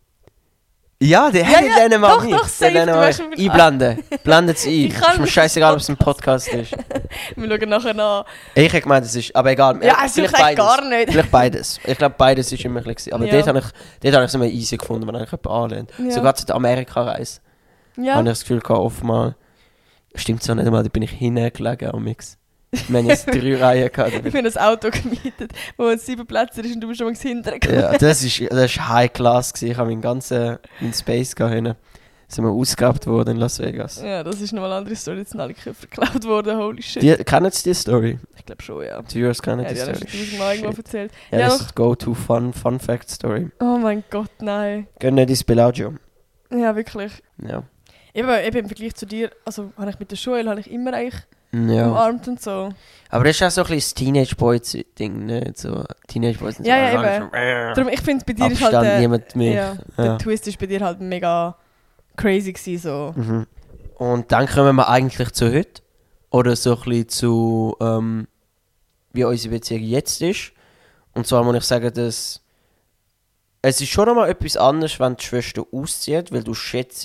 Ja, die Ja, haben ja, den mal doch, nicht. doch, safe, Den du mal weißt, wie- einblenden. Blendet es ein. Ich kann Ist mir nicht scheißegal, ob das es ein Podcast ist. Wir schauen nachher nach. Ich habe gemeint, es ist... Aber egal. Ja, äh, es ist vielleicht gar nicht. Vielleicht beides. Ich glaube, beides ist immer ein bisschen... Aber Ja. dort habe ich, dort habe ich es immer easy gefunden, wenn ich jemanden anlehnt. Ja. Sogar zu der Amerika-Reise Ja. habe ich das Gefühl gehabt, oftmal... Stimmt so nicht einmal, da bin ich hingelegen am Mix. Wir haben jetzt drei Reihen gehabt. Ich habe ein Auto gemietet, wo es sieben Plätze ist und du bist schon mal hinterher gekommen. Ja, das ist, das ist High Class gewesen. Ich habe meinen ganzen meinen Space gehabt. Sind wir ausgegrabt worden in Las Vegas. Ja, das ist nochmal eine andere Story. Jetzt sind alle Köpfe geklaut worden, holy shit. Die, kennen Sie die Story? Ich glaube schon, ja. Die Viewers kennen Ja, die die haben Story. schon tausendmal irgendwo Shit. erzählt. Ja, Ja, das doch. ist die Go-To Fun, Fun Fact Story. Oh mein Gott, nein. Gehen nicht ins Bellagio. Ja, wirklich. Ja. Eben, eben im Vergleich zu dir, also habe ich mit der Joel habe ich immer eigentlich Ja. umarmt und so. Aber das ist auch so ein bisschen das Teenage Boys-Ding, nicht? So, Teenage Boys sind so... Ja, ja, ah, eben. so, Darum, ich finde, bei dir ist halt Abstand, der, niemand mich. ja, der Ja. Twist ist bei dir halt mega crazy gewesen, so. Mhm. Und dann kommen wir eigentlich zu heute. Oder so ein bisschen zu, ähm, wie unsere Beziehung jetzt ist. Und zwar muss ich sagen, dass es ist schon einmal etwas anderes, wenn die Schwester auszieht, weil du schätzt,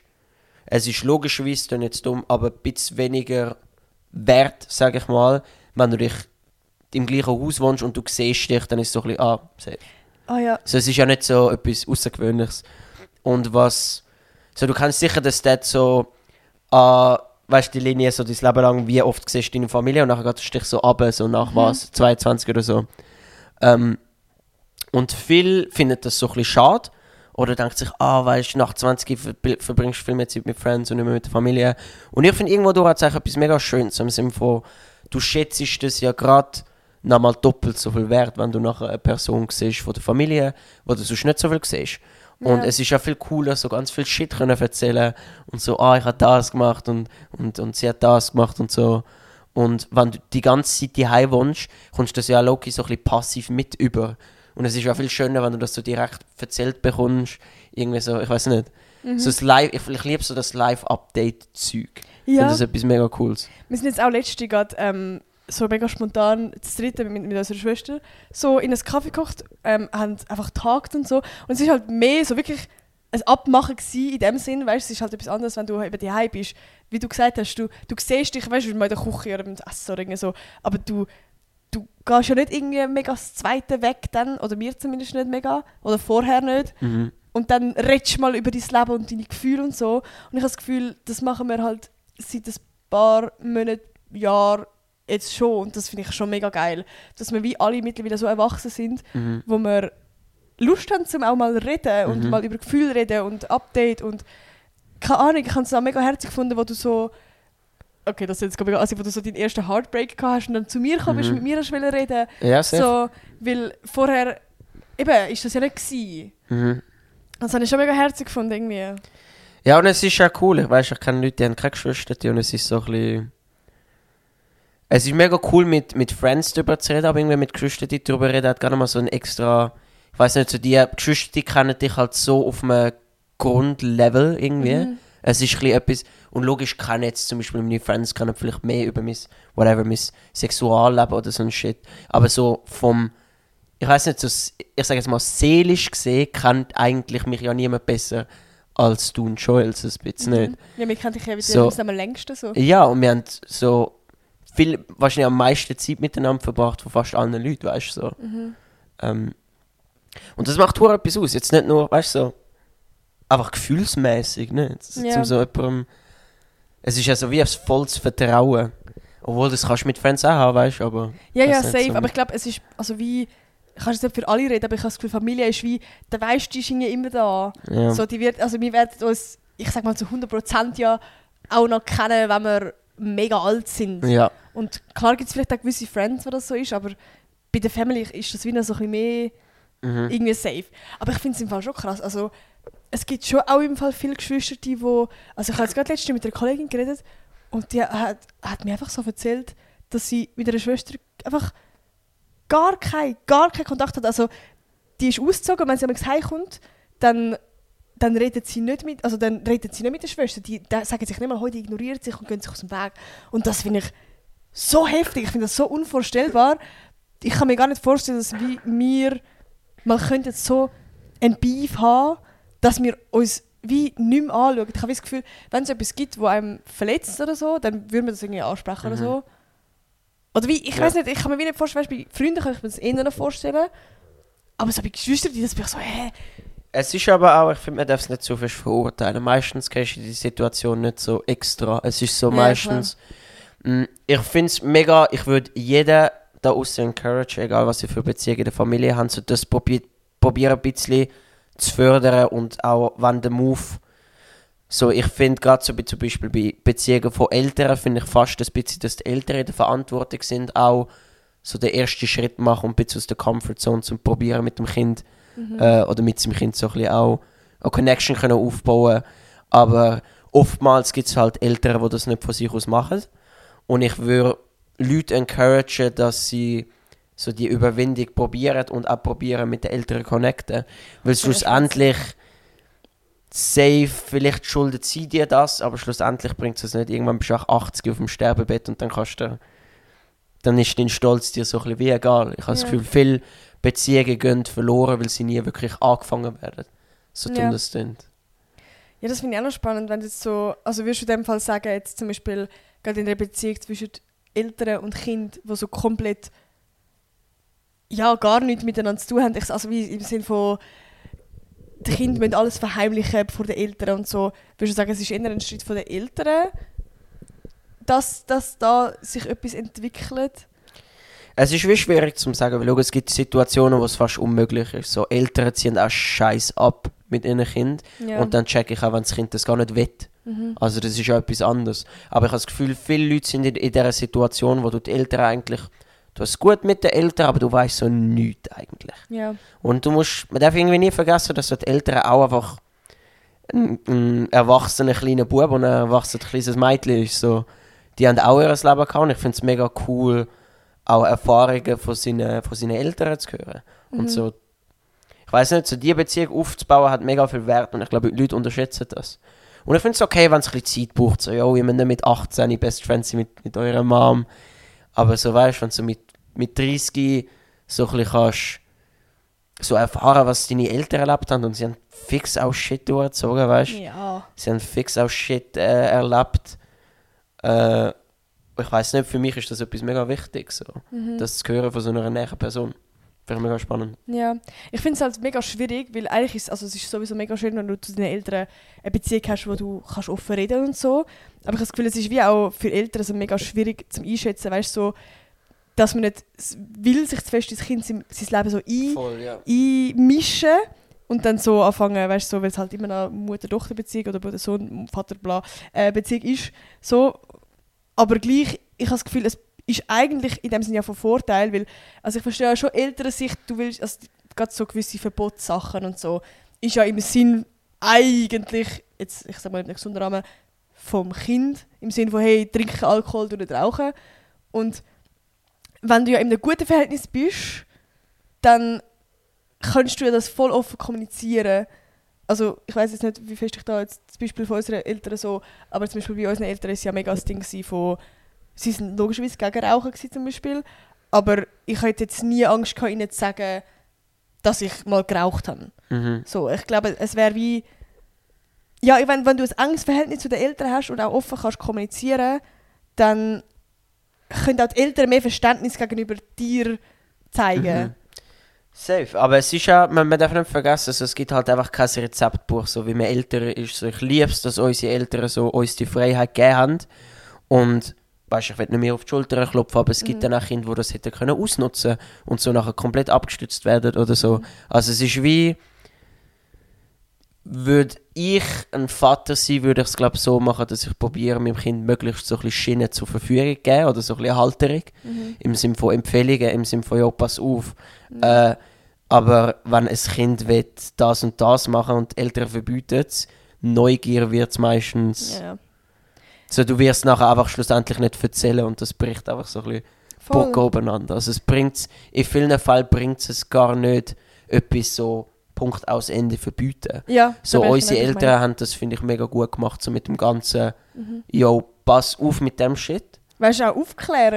es ist logischerweise dann jetzt dumm, aber ein bisschen weniger wert, sage ich mal, wenn du dich im gleichen Haus wohnst und du siehst dich, dann ist es so ein bisschen, ah, safe. Ah ja. So, es ist ja nicht so etwas Außergewöhnliches. Und was, so du kennst sicher, dass das so, äh, weißt du, die Linie so dein Leben lang, wie oft siehst du deine Familie und nachher gehst du dich so ab, so nach Mhm. was, zweiundzwanzig oder so. Ähm, und viele finden das so ein bisschen schade. Oder denkt sich, ah, weißt du, nach zwanzig ver- verbringst du viel mehr Zeit mit Friends und nicht mehr mit der Familie. Und ich finde, irgendwo durch hat es eigentlich etwas mega Schönes. Im Sinne von, du schätzt das ja gerade nochmal doppelt so viel wert, wenn du nachher eine Person siehst von der Familie, wo du sonst nicht so viel siehst. Und Ja. es ist ja viel cooler, so ganz viel Shit können erzählen und so, ah, ich habe das gemacht und, und, und sie hat das gemacht und so. Und wenn du die ganze Zeit daheim wohnst, kommst du das ja Loki so ein bisschen passiv mit über. Und es ist ja viel schöner, wenn du das so direkt erzählt bekommst. Irgendwie so, ich weiß nicht. Mhm. So das Live, ich, ich liebe so das Live-Update-Zeug. Ich Ja. finde das etwas mega Cooles. Wir sind jetzt auch letztens gerade ähm, so mega spontan das dritte mit, mit unserer Schwester so in einen Kaffee gekocht, ähm, haben einfach getagt und so. Und es ist halt mehr so wirklich ein Abmachen gewesen in dem Sinn, weißt, es ist halt etwas anderes, wenn du eben daheim bist. Wie du gesagt hast, du, du siehst dich, weißt du, mal in der Küche oder beim Essen oder irgendwie so, aber du, du gehst ja nicht irgendwie mega das Zweite weg dann, oder mir zumindest nicht mega, oder vorher nicht. Mhm. Und dann redest du mal über dein Leben und deine Gefühle und so. Und ich habe das Gefühl, das machen wir halt seit ein paar Monaten, Jahren jetzt schon. Und das finde ich schon mega geil. Dass wir wie alle mittlerweile so erwachsen sind, Mhm. wo wir Lust haben, zum auch mal reden und Mhm. mal über Gefühle reden und Update. Und keine Ahnung, ich habe es auch mega herzig gefunden, wo du so... Okay, das ist jetzt mega also, wo du so deinen ersten Heartbreak gehabt hast und dann zu mir gekommen bist, Mhm. mit mir hast wollen reden. Ja, sehr. So, weil vorher... Eben, ist das ja nicht gewesen. Mhm. Das habe ich schon mega herzig gefunden, irgendwie. Ja, und es ist ja cool. Ich weiss, ich kenne Leute, die haben keine Geschwister und es ist so ein bisschen... Es ist mega cool, mit, mit Friends darüber zu reden, aber irgendwie mit Geschwistern die darüber reden, hat gar nicht mal so ein extra... Ich weiss nicht, so die Geschwister, die kennen dich halt so auf einem Grundlevel irgendwie. Mhm. Es ist ein bisschen etwas... Und logisch kennen jetzt zum Beispiel meine Friends kennen vielleicht mehr über mein, whatever, mein Sexualleben oder so ein Shit. Aber so vom... Ich weiss nicht, so, ich sage jetzt mal, seelisch gesehen kennt eigentlich mich ja niemand besser als du und Joel, so ein bisschen nicht. Ja, wir kennen dich ja wieder So. so. am längsten so. Ja, und wir haben so viel, wahrscheinlich am meisten Zeit miteinander verbracht von fast allen Leuten, weißt du, so. Mhm. Ähm, und das macht hure etwas aus, jetzt nicht nur, weißt du, so, einfach gefühlsmäßig, ne? So, Ja. zum so jemandem, es ist ja so wie ein volles Vertrauen. Obwohl, das kannst du mit Friends auch haben, weißt du, aber... Ja, ja, weiss nicht, safe. so aber ich glaube, es ist, also wie, ich kann jetzt nicht für alle reden, aber ich habe das Gefühl, Familie ist wie, der weisst, die ist irgendwie immer da. Ja. So, die wird, also wir werden uns, ich sag mal zu hundert Prozent ja auch noch kennen, wenn wir mega alt sind. Ja. Und klar gibt es vielleicht auch gewisse Friends, wo das so ist, aber bei der Family ist das wie noch so ein bisschen mehr Mhm. irgendwie safe. Aber ich finde es im Fall schon krass. Also, es gibt schon auch im Fall viele Geschwister, die wo, also ich habe jetzt gerade letztens mit einer Kollegin geredet und die hat, hat mir einfach so erzählt, dass sie mit einer Schwester einfach gar keinen gar kein Kontakt hat. Also die ist ausgezogen, wenn sie am heimkommt, dann dann redet sie nicht mit, also dann redet sie nicht mit der Schwester. Die, die sagen sich nicht mal, heute ignoriert sich und gehen sich aus dem Weg. Und das finde ich so heftig. Ich finde das so unvorstellbar. Ich kann mir gar nicht vorstellen, dass wie wir man könnte jetzt so ein Beef haben, dass wir uns wie nicht mehr anschauen. Ich habe das Gefühl, wenn es etwas gibt, wo einem verletzt oder so, dann würde man das irgendwie ansprechen mhm. oder so. Oder wie, ich ja. weiß nicht, ich kann mir wie nicht vorstellen, bei Freunden kann ich mir das eher noch vorstellen, aber so bei Geschwistern, die das bin ich so, hä? Es ist aber auch, ich finde, man darf es nicht so fest verurteilen. Meistens kennst du die Situation nicht so extra. Es ist so ja, meistens... Mh, ich finde es mega, ich würde jeden da außen encourage, egal was sie für Beziehungen in der Familie haben, so das probieren probier ein bisschen zu fördern und auch wenn der Move so, ich finde gerade so zum Beispiel bei Beziehungen von Eltern finde ich fast ein bisschen, dass die Eltern in der Verantwortung sind, auch so den ersten Schritt machen und ein bisschen aus der Comfortzone zu probieren mit dem Kind mhm. äh, oder mit seinem Kind so ein bisschen auch eine Connection können aufbauen, aber oftmals gibt es halt Eltern, die das nicht von sich aus machen und ich würde Leute encouragen, dass sie so die Überwindung probieren und auch probieren mit den Eltern connecten. Weil schlussendlich safe, vielleicht schuldet sie dir das, aber schlussendlich bringt es nicht. Irgendwann bist du auch achtzig auf dem Sterbebett und dann kannst du, dann ist dein Stolz dir so ein bisschen wie egal. Ich habe ja. das Gefühl, viele Beziehungen gehen verloren, weil sie nie wirklich angefangen werden. So dumm ja. das klingt. Ja, das finde ich auch noch spannend, wenn du jetzt so, also würdest du in dem Fall sagen, jetzt zum Beispiel gerade in einer Beziehung zwischen Eltern und Kind, die so komplett ja, gar nichts miteinander zu tun haben. Also wie im Sinne von, die Kinder müssen alles verheimlichen vor den Eltern und so. Würdest du sagen, es ist eher ein Schritt von den Eltern, dass, dass da sich etwas entwickelt? Es ist wie schwierig zu sagen, weil es gibt Situationen, wo es fast unmöglich ist. So, Eltern ziehen auch Scheiß ab mit ihren Kindern ja. und dann checke ich auch, wenn das Kind das gar nicht will. Mhm. Also das ist ja etwas anderes. Aber ich habe das Gefühl, viele Leute sind in, in dieser Situation, wo du die Eltern eigentlich, du hast es gut mit den Eltern, aber du weißt so nichts eigentlich. Ja. Und du musst, man darf irgendwie nie vergessen, dass so die Eltern auch einfach ein, ein erwachsener kleiner Bub und ein erwachsenes kleines Mädchen ist. So, die haben auch ihr Leben gehabt und ich finde es mega cool, auch Erfahrungen von seinen, von seinen Eltern zu hören. Mhm. Und so, ich weiß nicht, so diese Beziehung aufzubauen hat mega viel Wert und ich glaube, die Leute unterschätzen das. Und ich finde es okay, wenn es ein bisschen Zeit braucht. So, ja, ihr müsst nicht mit achtzehn Best Friends sein mit, mit eurer Mom. Aber so, weißt du, wenn du mit, mit dreißig so ein bisschen kannst, so erfahren, was deine Eltern erlebt haben und sie haben fix auch Shit durchgezogen, weißt du? Ja. Sie haben fix auch Shit äh, erlebt. Äh, ich weiß nicht, für mich ist das etwas mega wichtig, so. Mhm. Das zu hören von so einer näheren Person. Finde ich mega spannend. Ja, ich finde es halt mega schwierig, weil eigentlich ist also es ist sowieso mega schön, wenn du zu deinen Eltern eine Beziehung hast, wo du kannst offen reden und so. Aber ich habe das Gefühl, es ist wie auch für Eltern so mega schwierig zum Einschätzen, weißt du, so, dass man nicht will, sich zu fest ins Kind sein, sein Leben so ein, Voll, ja. einmischen und dann so anfangen, weißt du, so, weil es halt immer eine Mutter-Tochter-Beziehung oder Bruder-Sohn, Vater, bla, äh, Beziehung ist. So. Aber gleich, ich habe das Gefühl, es ist eigentlich in dem Sinne ja von Vorteil, weil, also ich verstehe ja schon ältere Sicht, du willst, also gerade so gewisse Verbotssachen und so, ist ja im Sinn eigentlich, jetzt, ich sage mal im gesunden Rahmen, vom Kind, im Sinn von, hey, trinke Alkohol, du nicht rauchen. Und wenn du ja in einem guten Verhältnis bist, dann kannst du ja das voll offen kommunizieren. Also ich weiss jetzt nicht, wie fest ich da jetzt das Beispiel von unseren Eltern so, aber zum Beispiel bei unseren Eltern war es ja mega das Ding von, sie waren logischerweise gegen Rauchen zum Beispiel, aber ich hatte jetzt nie Angst gehabt, ihnen zu sagen, dass ich mal geraucht habe. Mhm. So, ich glaube, es wäre wie, ja, wenn, wenn du ein enges Verhältnis zu den Eltern hast und auch offen kannst kommunizieren, dann können auch die Eltern mehr Verständnis gegenüber dir zeigen. Mhm. Safe, aber es ist ja, man, man darf nicht vergessen, also es gibt halt einfach kein Rezeptbuch, so wie man älter ist. So, ich liebe es, dass unsere Eltern so uns die Freiheit gegeben haben. Und weißt, ich will nicht mehr auf die Schulter klopfen, aber es gibt mhm. dann auch Kinder, die das hätten können ausnutzen und so nachher komplett abgestützt werden oder so. Mhm. Also es ist wie, würde ich ein Vater sein, würde ich es glaube so machen, dass ich probiere, meinem Kind möglichst so ein bisschen Schienen zur Verfügung zu geben oder so ein bisschen Halterung. Mhm. Im Sinne von Empfehlungen, im Sinne von, ja, pass auf. Mhm. Äh, aber wenn ein Kind will, das und das machen und die Eltern verbieten es, Neugier wird es meistens. Ja. So, du wirst nachher einfach schlussendlich nicht erzählen und das bricht einfach so ein bisschen Bock obeinander. Also es bringt's, in vielen Fällen bringt es gar nicht etwas so Punkt aus Ende verbieten. Ja, so unsere Eltern haben das, finde ich, mega gut gemacht, so mit dem ganzen, mhm. yo, pass auf mit dem Shit. Weißt du, auch aufklären.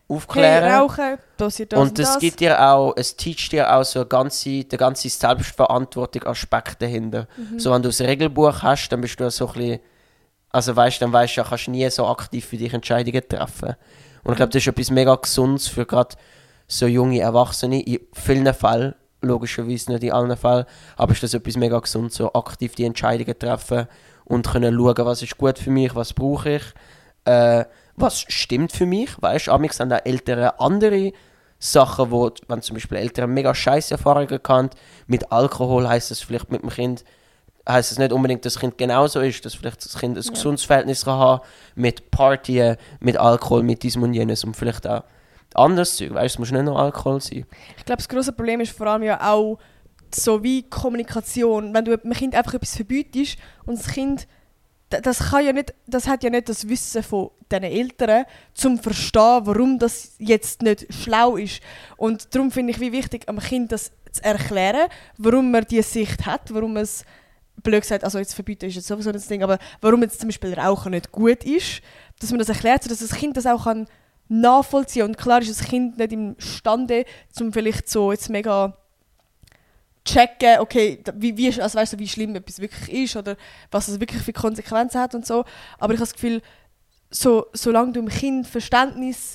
aufklären. Hey, Rauchen, passiert das und, und es das. gibt dir auch, es teacht dir auch so ganze, den ganzen Selbstverantwortung Aspekt dahinter. Mhm. So, wenn du ein Regelbuch hast, dann bist du so ein bisschen, also weißt, dann weißt du, kannst du nie so aktiv für dich Entscheidungen treffen. Und ich glaube, das ist etwas mega Gesundes für gerade so junge Erwachsene. In vielen Fällen, logischerweise nicht in allen Fällen, aber ist das etwas mega Gesundes, so aktiv die Entscheidungen treffen und können schauen, was ist gut für mich, was brauche ich, äh, was stimmt für mich. Weißt du, amigs haben auch Eltern andere Sachen, wo, wenn zum Beispiel Eltern mega scheiß Erfahrungen hatten, mit Alkohol heisst es vielleicht mit dem Kind, heisst es nicht unbedingt, dass das Kind genauso ist, dass vielleicht das Kind ein ja. gesundes Verhältnis kann haben mit Partien, mit Alkohol, mit diesem und jenes und vielleicht auch anderes Zeug. Weißt du, es muss nicht nur Alkohol sein. Ich glaube, das grosse Problem ist vor allem ja auch so wie Kommunikation. Wenn du einem Kind einfach etwas verbietest und das Kind, das, kann ja nicht, das hat ja nicht das Wissen von diesen Eltern, um zu verstehen, warum das jetzt nicht schlau ist. Und darum finde ich wie wichtig, am Kind das zu erklären, warum man diese Sicht hat, warum es, blöd gesagt, also jetzt verbieten ist jetzt sowieso das Ding, aber warum jetzt zum Beispiel Rauchen nicht gut ist, dass man das erklärt, sodass das Kind das auch kann nachvollziehen kann. Und klar ist das Kind nicht imstande, um vielleicht so jetzt mega checken, okay, wie, wie, also weißt du, wie schlimm etwas wirklich ist oder was es wirklich für Konsequenzen hat und so. Aber ich habe das Gefühl, so, solange du dem Kind Verständnis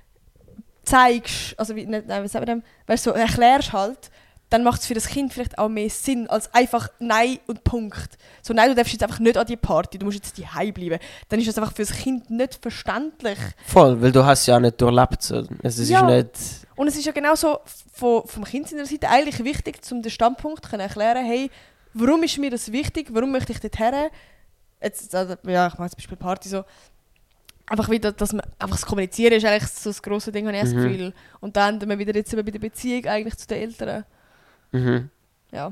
zeigst, also wie, nicht, nein, was sagen wir dem, weißt du, so erklärst halt, dann macht es für das Kind vielleicht auch mehr Sinn, als einfach Nein und Punkt. So, nein, du darfst jetzt einfach nicht an die Party, du musst jetzt daheim bleiben. Dann ist das einfach für das Kind nicht verständlich. Voll, weil du hast es ja nicht durchlebt. So. Es ist ja. nicht... Und es ist ja genauso von, vom Kind seiner Seite eigentlich wichtig, um den Standpunkt zu erklären, hey, warum ist mir das wichtig, warum möchte ich dort her? Jetzt, also, ja, ich mache zum Beispiel Party so. Einfach wieder, dass man einfach das Kommunizieren ist eigentlich so das grosse Ding, habe ich das Mhm. Gefühl. Und dann enden wir wieder jetzt bei der Beziehung eigentlich zu den Eltern. Mhm. Ja.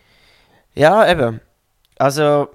Ja, eben. Also,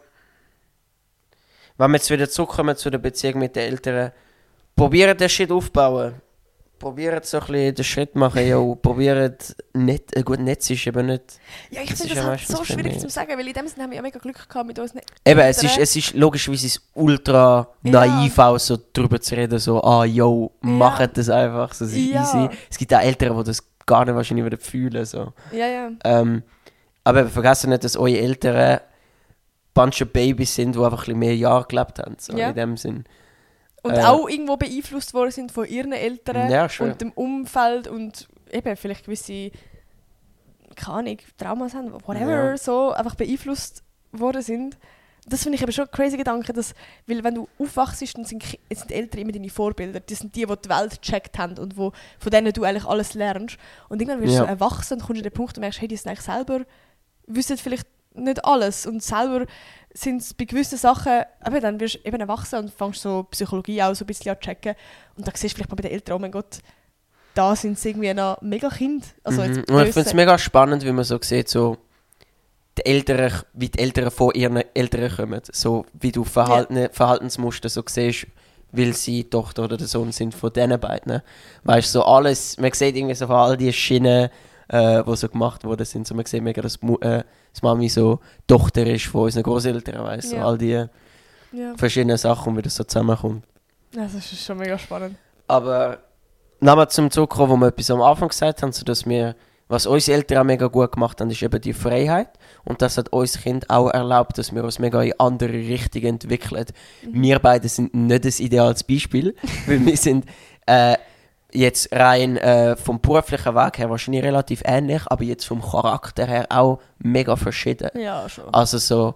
wenn wir jetzt wieder zurückkommen zu der Beziehung mit den Eltern, probiert den Schritt aufbauen. Probiert so ein bisschen den Schritt machen, ja, probiert nicht, äh, gut, Netz ist eben nicht... Ja, ich Das finde ist das ja halt meistens so schwierig mehr. zu sagen, weil in dem Sinne haben wir ja mega Glück gehabt mit unseren Eben, es ist, Eltern. es ist logischerweise ultra naiv auch so drüber zu reden, so, ah, yo, macht das einfach, so, es ist Ja. easy. Es gibt auch Eltern, die das gar nicht wahrscheinlich wieder fühlen, so. Ja, ja. Ähm, aber vergessen nicht, dass eure Eltern bunch of Babys sind, die einfach ein bisschen mehr Jahre gelebt haben, so, Ja. in dem Sinn. Und Äh, auch irgendwo beeinflusst worden sind von ihren Eltern Ja, schon. und dem Umfeld und eben vielleicht gewisse, keine Ahnung, Traumas haben, whatever, Ja. so einfach beeinflusst worden sind. Das finde ich eben schon ein crazy Gedanke, dass, weil wenn du aufwachst, dann sind, Ki- sind die Eltern immer deine Vorbilder. Die sind die, die die Welt gecheckt haben und wo, von denen du eigentlich alles lernst. Und irgendwann wirst du Ja. so erwachsen und kommst an den Punkt und merkst, hey, die sind eigentlich selber, wissen vielleicht nicht alles und selber sind es bei gewissen Sachen, eben, dann wirst du eben erwachsen und fängst so Psychologie auch so ein bisschen an zu checken und dann siehst du vielleicht mal bei den Eltern, oh mein Gott, da sind sie irgendwie noch mega Kind. Also Mhm. jetzt Und ich böse. finde es mega spannend, wie man so sieht, so die Eltern, wie die Eltern von ihren Eltern kommen. So wie du Verhalten, Verhaltensmuster so siehst, weil sie die Tochter oder der Sohn sind von diesen beiden. Weißt du, so alles, man sieht irgendwie so von all die Schienen, äh, die so gemacht worden sind. So, man sieht mega, dass, Mu- äh, dass Mami so Tochter ist von unseren Großeltern, weißt du, so Ja. all die Ja. verschiedenen Sachen, wie das so zusammenkommt. Ja, das ist schon mega spannend. Aber nochmal zum Zurückkommen, wo wir etwas am Anfang gesagt haben, so dass wir, was unsere Eltern auch mega gut gemacht haben, ist eben die Freiheit. Und das hat uns Kind auch erlaubt, dass wir uns mega in andere Richtungen entwickeln. Mhm. Wir beide sind nicht das ideales Beispiel, weil wir sind äh, jetzt rein äh, vom beruflichen Weg her wahrscheinlich relativ ähnlich, aber jetzt vom Charakter her auch mega verschieden. Ja, schon. Also so,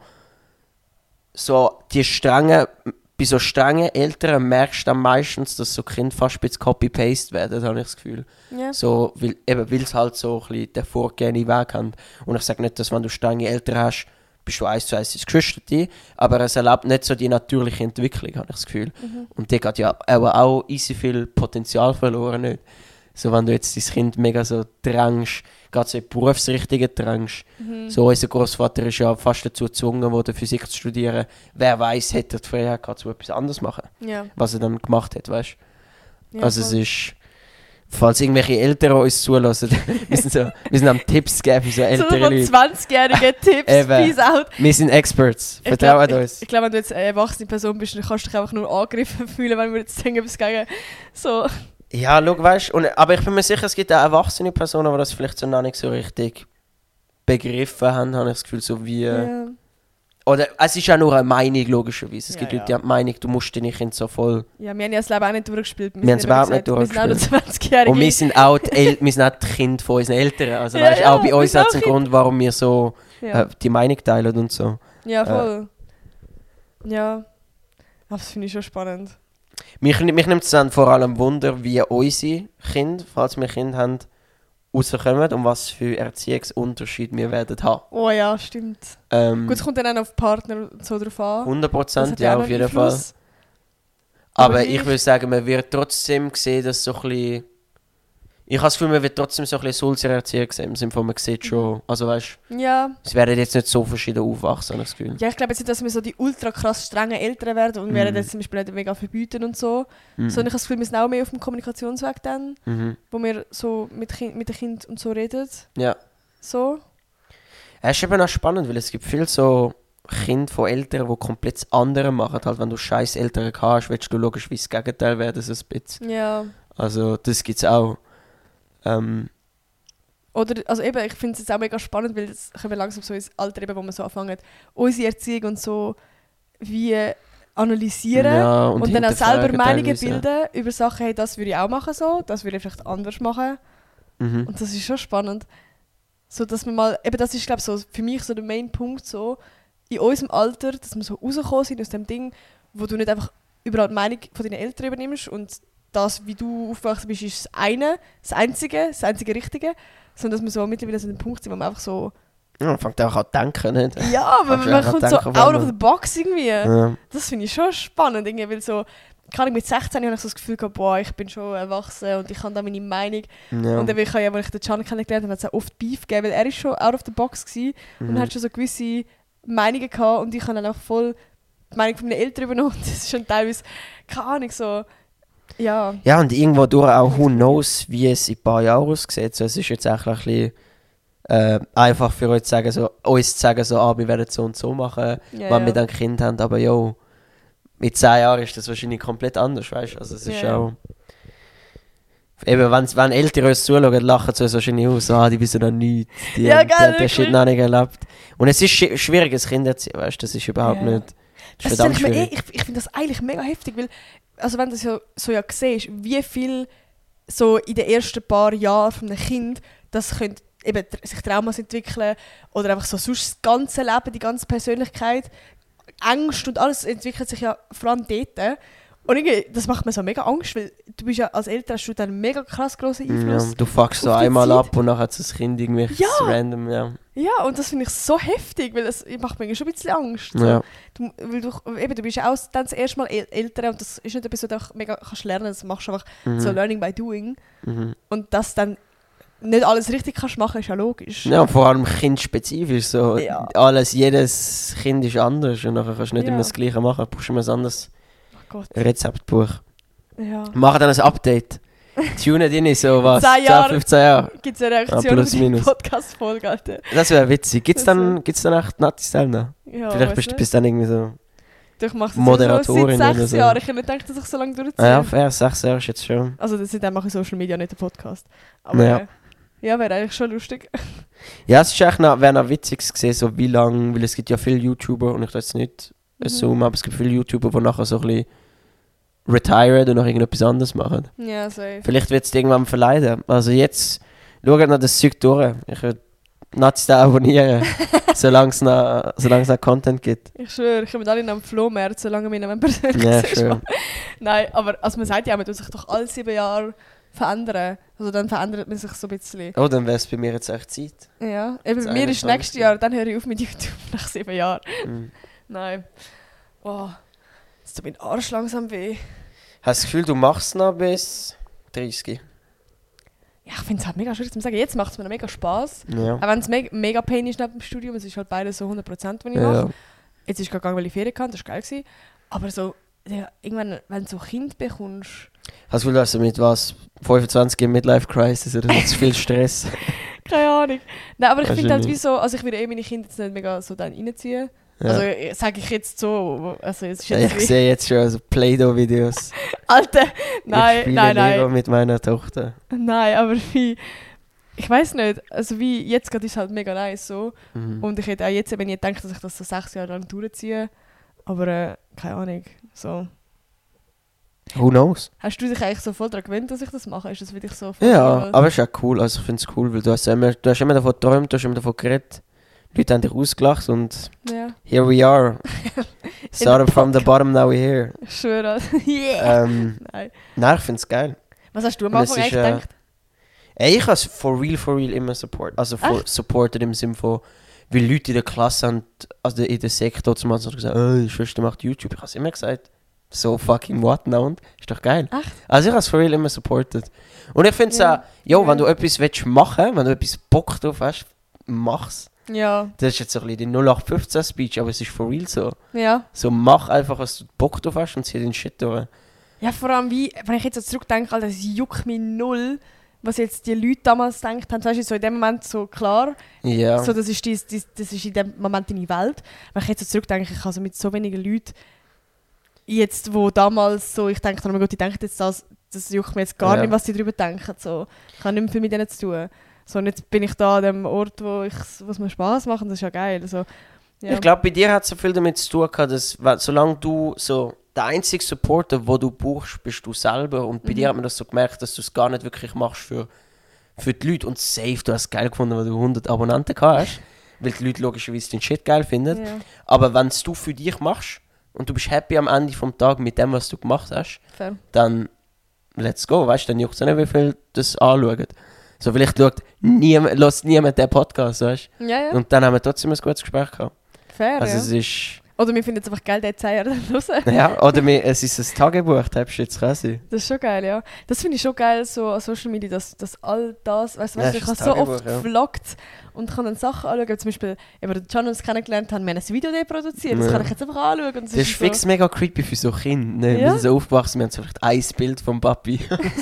so die strengen, bei so strengen Eltern merkst du dann meistens, dass so Kinder fast ein bisschen Copy-Paste werden, habe ich das Gefühl. Ja. So, weil, eben, weil sie halt so ein bisschen den vorgegebenen Weg haben. Und ich sage nicht, dass wenn du strenge Eltern hast, bist du eins zu eins das Geschwister, aber es erlaubt nicht so die natürliche Entwicklung, habe ich das Gefühl. Mhm. Und die geht ja aber auch easy viel Potenzial verloren, nicht? So, wenn du jetzt dein Kind mega so drängst, gerade so in die Berufsrichtungen drängst. Mhm. So, unser Großvater ist ja fast dazu gezwungen worden, Physik zu studieren. Wer weiß, hätte er die Freiheit gehabt, so etwas anderes machen, Ja. was er dann gemacht hat, weißt du? Ja, Also es voll. ist, falls irgendwelche Eltern uns zulassen, wir sind, so, wir sind am Tipps geben für so So ältere von Leute. zwanzigjährigen Tipps, Eben. peace out. Wir sind Experts, Ich vertraut glaub, uns. Ich, ich glaube, wenn du jetzt eine erwachsene Person bist, dann kannst du dich einfach nur angegriffen fühlen, wenn wir jetzt sagen, etwas gegen so... Ja, schau, weißt du, aber ich bin mir sicher, es gibt auch erwachsene Personen, die das vielleicht so noch nicht so richtig begriffen haben, habe ich das Gefühl, so wie... Ja. Oder es ist ja nur eine Meinung, logischerweise. Es Ja, gibt ja. Leute, die haben die Meinung, du musst deine Kinder so voll... Ja, wir haben ja das Leben auch nicht durchgespielt. Wir haben es überhaupt nicht Wir sind auch noch durchgespielt. zwanzigjährige. Und wir sind auch die, El- wir sind auch die Kinder von unseren Eltern. Also Ja, weißt, ja, auch bei wir uns sind hat auch es einen Kinder. Grund, warum wir so Ja, äh, die Meinung teilen und so. ja voll. Ja. Aber das finde ich schon spannend. Mich, mich nimmt es dann vor allem Wunder, wie unsere Kinder, falls wir Kinder haben, rauskommen und was für Erziehungsunterschied wir werden haben. Oh ja, stimmt. Ähm, Gut, es kommt dann auch auf Partner und so drauf an. hundert Das Prozent, hat ja, auch auf noch jeden Fall. Einfluss. Aber Aber ich ich- würde sagen, man wird trotzdem sehen, dass so ein bisschen... Ich habe das Gefühl, man wird trotzdem so ein bisschen Sulzer Erziehung sehen, im Sinne von, man sieht schon... Also weißt du, Ja. es werden jetzt nicht so verschieden aufwachsen, habe ich das Gefühl. Ja, ich glaube jetzt nicht, dass wir so die ultra krass strengen Eltern werden und wir Mhm. werden jetzt zum Beispiel nicht mega verbieten und so. Mhm. Sondern ich habe das Gefühl, wir sind auch mehr auf dem Kommunikationsweg dann, Mhm. wo wir so mit, kind, mit den Kindern und so reden. Ja. So. Es ist eben auch spannend, weil es gibt viele so Kinder von Eltern, die komplett das andere machen. Halt, wenn du scheiß Eltern hast, willst du logischerweise das Gegenteil werden, so ein bisschen. Ja. Also das gibt es auch. Ähm, Oder, also eben, ich finde es jetzt auch mega spannend, weil es kommen wir langsam so ins Alter, eben, wo wir so anfangen, unsere Erziehung und so wie analysieren ja, und, dann auch selber hinterfragen Meinungen teilweise, ja. bilden über Sachen, hey, das würde ich auch machen so, das würde ich vielleicht anders machen. Mhm. Und das ist schon spannend. So, dass man mal, eben das ist, glaube ich, so für mich so der Main-Punkt so, in unserem Alter, dass wir so rausgekommen sind aus dem Ding, wo du nicht einfach überall die Meinung von deinen Eltern übernimmst und das, wie du aufgewachsen bist, ist das eine, das Einzige, das einzige Richtige, sondern dass wir so mittlerweile so an dem Punkt sind, wo man einfach so, Ja, man fängt auch an zu denken, nicht? ja, man, Kannst du man auch kommt denken, so auf out einmal. of the box irgendwie. Ja. Das finde ich schon spannend, irgendwie, weil so, kann ich mit sechzehn habe ich so das Gefühl gehabt, boah, ich bin schon erwachsen und ich habe da meine Meinung. Ja. Und dann, ich habe ja, als ich den Can kennengelernt habe, hat es auch oft Beef gegeben, weil er ist schon out of the box war und Mhm. hat schon so gewisse Meinungen gehabt und ich habe dann auch voll die Meinung von meinen Eltern übernommen. Das ist schon teilweise, keine Ahnung, so, ja. Ja, und irgendwo durch auch, who knows, wie es in ein paar Jahren aussieht. So, es ist jetzt auch ein bisschen äh, einfach für uns zu sagen, so, uns zu sagen, so, ah, wir werden so und so machen, ja wenn ja. wir dann Kind haben. Aber jo, mit zehn Jahren ist das wahrscheinlich komplett anders, weißt du? Also es ist Ja, ja. auch... Eben, wenn, wenn Eltern uns zuschauen, lachen sie uns wahrscheinlich aus, ah, die wissen noch nichts, die, Ja, haben- die geil, haben den Shit wirklich. noch nicht erlebt. Und es ist schi- schwierig, ein Kind zu erziehen, weißt du, das ist überhaupt Ja. nicht... Das ist Das verdammt stelle ich mir schwierig. eh, ich, ich finde das eigentlich mega heftig, weil, also wenn du das ja, so ja siehst, wie viel so in den ersten paar Jahren von einem Kind, das könnte eben tr- sich Traumas entwickeln oder einfach so sonst das ganze Leben, die ganze Persönlichkeit, Angst und alles entwickelt sich ja vor allem dort. Und irgendwie, das macht mir so mega Angst, weil du bist ja als Eltern hast du dann einen mega krass grossen Einfluss. Ja, du fuckst so auf die einmal Zeit. ab und dann hat das Kind irgendwie Ja. random, ja. Ja, und das finde ich so heftig, weil das macht mir schon ein bisschen Angst. So. Ja. Du, weil du, eben, du bist ja auch dann das erste Mal El Eltern und das ist nicht etwas, was du auch mega kannst lernen, das machst du einfach Mhm. so Learning by Doing. Mhm. Und dass dann nicht alles richtig kannst machen, ist ja logisch. Ja, und vor allem kindspezifisch. So. Ja. Alles, jedes Kind ist anders und nachher kannst du nicht Ja. immer das Gleiche machen. Du brauchst immer ein anderes Oh Gott. Rezeptbuch. Ja. Mach dann ein Update. Tune in so was. Zehn Jahre. fünfzehn Jahre. Gibt es eine Reaktion Ah, plus, auf die minus. Podcast-Folge, Alter? Das wäre witzig. Gibt es Das dann, gibt's dann echt Nati-Style noch? Ja, Vielleicht weiss bist du nicht. bis dann irgendwie so... Ich mache das Moderatorin so seit oder sechs so. Jahren. Ich hätte nicht gedacht, dass ich so lange durchziehe. Ah ja, fair, sechs Jahre ist jetzt schon... Also seitdem mache ich Social Media, nicht den Podcast. Aber Ja. äh, ja, wäre eigentlich schon lustig. Ja, es ist echt noch, wäre noch witzig gesehen, so wie lange, weil es gibt ja viele YouTuber und ich weiß jetzt nicht Mhm. assume, aber es gibt viele YouTuber, die nachher so ein bisschen retired und noch irgendetwas anderes machen. Ja, safe. Vielleicht wird es irgendwann verleiden. Also jetzt, schaut noch das Zeug durch. Ich würde Nazis da abonnieren, solange es noch, solang's noch Content gibt. Ich schwöre, ich komme alle in einem Flohmarkt, solange wir ihn persönlich Ja, siehst. schön. Nein, aber also man sagt ja, man tut sich doch alle sieben Jahre verändern. Also dann verändert man sich so ein bisschen. Oh, dann wäre es bei mir jetzt echt Zeit. Ja, eben Das bei mir ist einundzwanzig. nächstes Jahr, dann höre ich auf mit YouTube nach sieben Jahren. Mhm. Nein. Oh, jetzt tut mein Arsch langsam weh. Hast du das Gefühl, du machst es noch bis dreißig? Ja, ich finde es halt mega schwierig zu sagen. Jetzt macht es mir noch mega Spass. Ja. Auch wenn es me mega pain ist neben dem Studium, es ist halt beides so hundert Prozent, was ich Ja. mache. Jetzt ist es gegangen, weil ich Ferien hatte, das war geil. Gewesen. Aber so, ja, irgendwann, wenn du so Kind bekommst... Hast du das Gefühl, dass du mit was, fünfundzwanzig im Midlife Crisis oder mit zu viel Stress? Keine Ahnung. Nein, aber ich Weißt finde du halt nicht. wie so, also ich würde eh meine Kinder jetzt nicht mega so dann reinziehen. Ja. Also sage ich jetzt so. Also, es ist Ja, jetzt ich sehe jetzt schon so Play-Doh-Videos. Alter, Ich nein, spiele nein, Lego nein. mit meiner Tochter. Nein, aber wie... Ich weiß nicht, also wie jetzt gerade ist es halt mega nice so. Mhm. Und ich hätte auch jetzt eben nicht gedacht, dass ich das so sechs Jahre lang durchziehe. Aber äh, keine Ahnung, so... Who knows? Hast du dich eigentlich so voll daran gewöhnt, dass ich das mache? Ist das für dich so voll Ja, normal? aber es ist auch cool. Also ich finde es cool, weil du hast, immer, du hast immer davon geträumt, du hast immer davon geredet. Die Leute haben dich ausgelacht und Ja, here we are. Started from the bottom, now we're here. ich schwöre. yeah! Ähm, Nein. nein, ich finde es geil. Was hast du am Und es Anfang eigentlich ist, äh, gedacht? Ey, ich habe es for real, for real immer support. Also for Echt? supported im Sinne von, weil Leute in der Klasse haben, also in der Sektor zum Beispiel gesagt, oh, die Schwester macht YouTube. Ich habe es immer gesagt, so fucking what now und ist doch geil. Echt? Also ich habe es for real immer supported. Und ich finde es Ja. auch, jo, Ja. wenn du etwas willst machen, wenn du etwas Bock drauf hast, mach's. Ja, Das ist jetzt so ein bisschen die null acht fünfzehn Speech, aber es ist for real so. ja. So mach einfach, was du Bock drauf hast und zieh den Shit durch. Ja, vor allem wie, wenn ich jetzt so zurückdenke, Alter, es juckt mich null, was jetzt die Leute damals gedacht haben. Weißt du, so in dem Moment so klar, Ja. so, das, ist die, die, das ist in dem Moment deine Welt. Wenn ich jetzt so zurückdenke, ich habe so mit so wenigen Leuten, jetzt, wo damals so, ich denke, oh mein Gott, die denken jetzt das, das juckt mir jetzt gar Ja. nicht, was die darüber denken. So. Ich habe nicht mehr viel mit denen zu tun. So, und jetzt bin ich da an dem Ort, wo ich, was mir Spass macht, und das ist ja geil. Also, ja. Ich glaube, bei dir hat es so viel damit zu tun gehabt, dass weil, solange du so der einzige Supporter, den du brauchst, bist du selber. Und bei Mhm. dir hat man das so gemerkt, dass du es gar nicht wirklich machst für, für die Leute. Und safe, du hast es geil gefunden, weil du hundert Abonnenten gehabt hast. Weil die Leute logischerweise den Shit geil finden. Ja, Aber wenn es du für dich machst und du bist happy am Ende vom Tag mit dem, was du gemacht hast, fair. dann let's go, weißt du, dann juckt es nicht, wie viel das anschauen. So, vielleicht schaut niemand, lässt niemand den Podcast, weißt Ja, ja, du? Und dann haben wir trotzdem ein gutes Gespräch gehabt. fair, Also ja. es ist... Oder wir finden es einfach geil, den Zeier dann hören. Ja, oder wir, es ist ein Tagebuch, das ist jetzt quasi. Das ist schon geil, ja. Das finde ich schon geil, so an Social Media, dass, dass all das, weißt du, Ja, weißt, es ich ist habe ein so Tagebuch, oft ja. gevloggt und kann dann Sachen anschauen. Zum Beispiel, eben, der Can uns kennengelernt haben, wir haben ein Video produziert, das Ja. kann ich jetzt einfach anschauen. Und Das ist so, fix mega creepy für so Kinder. Ne? Ja. Wir sind so aufgewachsen, wir haben so vielleicht ein Bild vom Papi.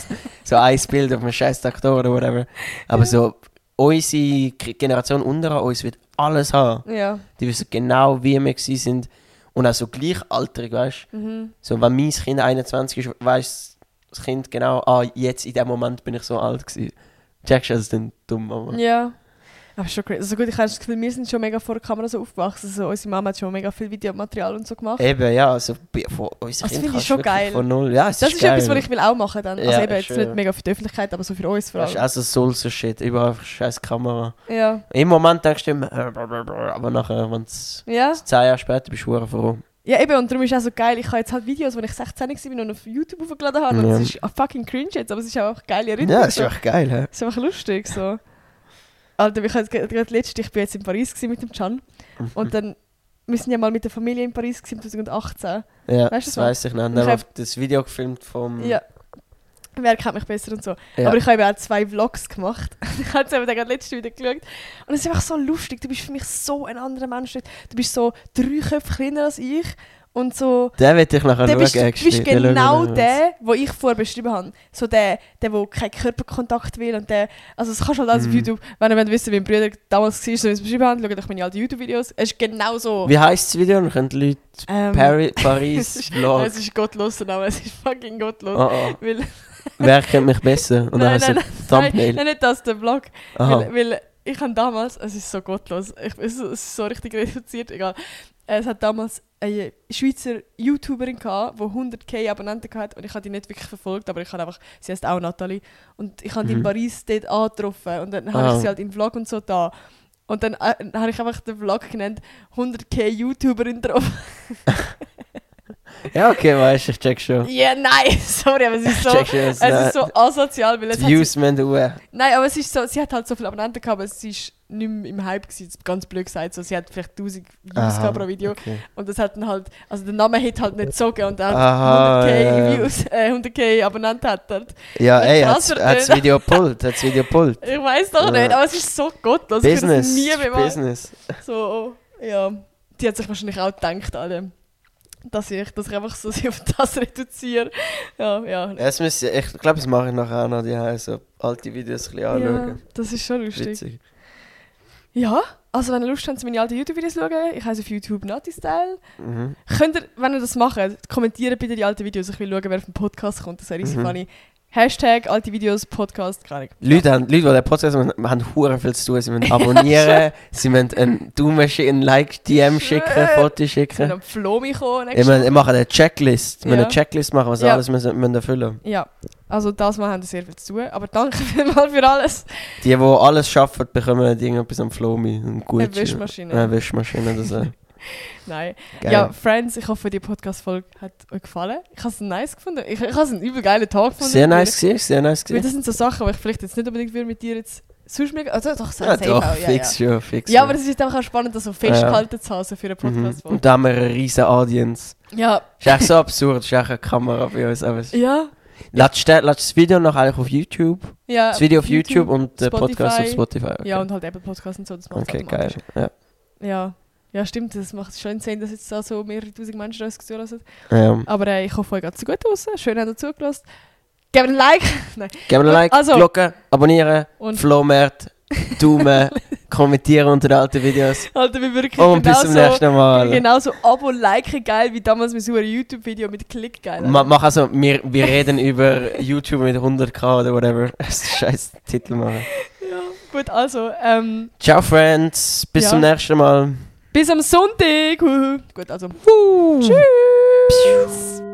so ein Bild auf einem scheiß Traktor oder whatever. Aber so, unsere K- Generation unter uns wird alles haben. Ja. Die wissen genau, wie wir gewesen sind. Und auch so gleichaltrig, weißt du? Mhm. So, wenn mein Kind einundzwanzig ist, weiss das Kind genau, ah, jetzt in dem Moment bin ich so alt gewesen. Checkst du, das ist dann dumm, aber... Ja. Aber schon crazy. Also gut, ich habe das Gefühl, wir sind schon mega vor der Kamera so aufgewachsen. Also unsere Mama hat schon mega viel Videomaterial und so gemacht. Eben, ja, also bei- von uns Das Kind finde ich kannst schon du wirklich geil. Von null. Ja, es Das ist ist geil. etwas, was ich will auch machen dann. Also Ja, eben jetzt schön. nicht mega für die Öffentlichkeit, aber so für uns vor Das ist allem. also soul so shit, überall einfach scheiß Kamera. Ja. Im Moment denkst du immer, äh, blablabla, aber nachher, wenn es Ja. zehn Jahre später bist, du froh. Ja, eben, und darum ist es auch so geil. Ich habe jetzt halt Videos, als ich sechzehn war und auf YouTube hochgeladen habe. Und Ja. das ist fucking cringe jetzt, aber es ist auch geile Erinnerung. Ja, das ist so. echt geil, hä? Das ist einfach lustig. So. Alter, ich habe gerade letztens, ich bin jetzt in Paris gewesen mit dem Can. Und dann, wir sind ja mal mit der Familie in Paris gewesen, zwanzig achtzehn. Ja, Weißt du das das weiss ich noch. Ich Dann hab- habe das Video gefilmt vom... Ja. Wer kennt mich besser und so. Ja. Aber ich habe eben auch zwei Vlogs gemacht. Ich habe jetzt eben den letzten wieder geschaut. Und es ist einfach so lustig. Du bist für mich so ein anderer Mensch. Du bist so drei Köpfe kleiner als ich. Und so... Den will ich nachher Der schauen, bist, du actually. bist Den schauen genau wir uns. der, den ich vorher beschrieben habe. So der, der, der keinen Körperkontakt will. Und der, also das kannst du halt alles auf Mhm. YouTube, wenn ihr wollt wissen, wie mein Bruder damals war, so wie ich es beschrieben habe, schaut euch meine alten YouTube-Videos. Es ist genau so. Wie heisst das Video? Dann können die Leute Ähm, Pari es Paris ist- Vlog. Es ist gottlos, der Name. Es ist fucking gottlos. Oh, oh. Weil, Wer kennt mich besser? Und dann Nein, hast du nein, ein Thumbnail. nein, nicht das, der Vlog. Aha. Weil, weil ich habe damals, es ist so gottlos, ich, es ist es ist so richtig reduziert, egal. Es hat damals eine Schweizer YouTuberin gehabt, die hunderttausend Abonnenten hatte und ich habe die nicht wirklich verfolgt, aber ich habe einfach, sie heißt auch Nathalie und ich habe die in Mhm. Paris dort angetroffen und dann Ah. habe ich sie halt in Vlog und so da. Und dann äh, habe ich einfach den Vlog genannt, hunderttausend YouTuberin drauf. Ja, okay, weißt du, ich check schon. Ja, nein, sorry, aber es ist so, Check schon, es es ist so asozial, weil es Die hat sie, Views müssen ruhen. nein, aber es ist so, sie hat halt so viele Abonnenten gehabt, aber sie ist nicht mehr im Hype gewesen, ganz blöd gesagt, so, sie hat vielleicht tausend Views Aha, gehabt pro Video okay. und das hat dann halt, also der Name hat halt nicht gezogen und dann Aha, hunderttausend ja, ja. Views, äh, hunderttausend Abonnenten hat er. Ja, Nicht ey, krass hat's, hat's verdient. Video pullt, hat's Video pullt. Ich weiß doch Ja. nicht, aber es ist so gottlos, ich würde das Business, nie mehr machen. Business. So, ja, die hat sich wahrscheinlich auch gedacht, alle, dass ich, dass ich einfach so sie auf das reduziere. Ja, ja. Ja, das müsste, ich glaube, das mache ich nachher auch noch, die so alte Videos ein bisschen Ja, anschauen. das ist schon lustig. Witzig. Ja, also wenn ihr Lust habt, meine alten YouTube-Videos zu schauen, ich heiße auf YouTube Nati Style. Mhm. Könnt ihr, wenn ihr das macht, kommentieren bitte die alten Videos. Ich will schauen, wer auf den Podcast kommt. Das wäre easy Mhm. funny. Hashtag alte Videos, Podcast, keine Ahnung. Leute, haben, Leute, die den Podcast haben, haben hure viel zu tun. Sie müssen abonnieren, sie müssen einen Daumen schicken, ein Like, D M schicken, Foto Ich will schicken. am Flomi kommen. Ich meine, ich mache eine Checklist. Wir müssen Ja. eine Checklist machen, was Ja. alles müssen, müssen erfüllen. Ja, also das Mal haben wir sehr viel zu tun. Aber danke vielmals für alles. Die, die alles schaffen, bekommen irgendetwas am Flomi. Ein Gutschein. Eine Wischmaschine. Eine Wischmaschine oder so. Nein. Geil. Ja, Friends, ich hoffe, die Podcast-Folge hat euch gefallen. Ich habe es nice gefunden. Ich, ich habe es einen übel geilen Tag gefunden. Sehr nice gewesen, sehr nice Weil das gewesen. sind so Sachen, die ich vielleicht jetzt nicht unbedingt würde mit dir jetzt sonst mehr... Also doch, so Ja, safe doch, auch, ja, fix ja. schon, fix Ja, schon. aber es ist einfach auch spannend, das so festgehalten zu haben so für eine Mhm. Podcast-Folge. Und da haben wir eine riesen Audience. Ja. Ist echt so absurd, ist echt eine Kamera bei uns. Aber es- Ja. Ladst du ladst das Video noch eigentlich auf YouTube? Ja. Das Video auf YouTube, und der Podcast auf Spotify. Spotify? Okay. Ja, und halt Apple Podcast und so. Das macht Okay, geil. Ja. Ja. Ja, stimmt. Das macht schon Sinn, dass jetzt da so mehrere tausend Menschen uns zuhören. Ja. Aber äh, ich hoffe, euch geht es gut raus. Schön, habt ihr zugelassen. Gebt ein Like. Nein. Geben ein Like, Also- Glocke, abonnieren, Und Flohmarkt, Daumen, kommentieren unter den alten Videos. Alter, wir wirklich Und bis zum genauso, nächsten Mal. genauso Abo, Like geil wie damals mit so einem YouTube-Video mit Klick geil. Ma, mach also, wir, wir reden über YouTube mit hunderttausend oder whatever. Das ist scheiß Titel machen. Ja, gut, also, ähm, Ciao, Friends. Bis Ja. zum nächsten Mal. bis am Sonntag. Gut, also, Tschüss. tschüss.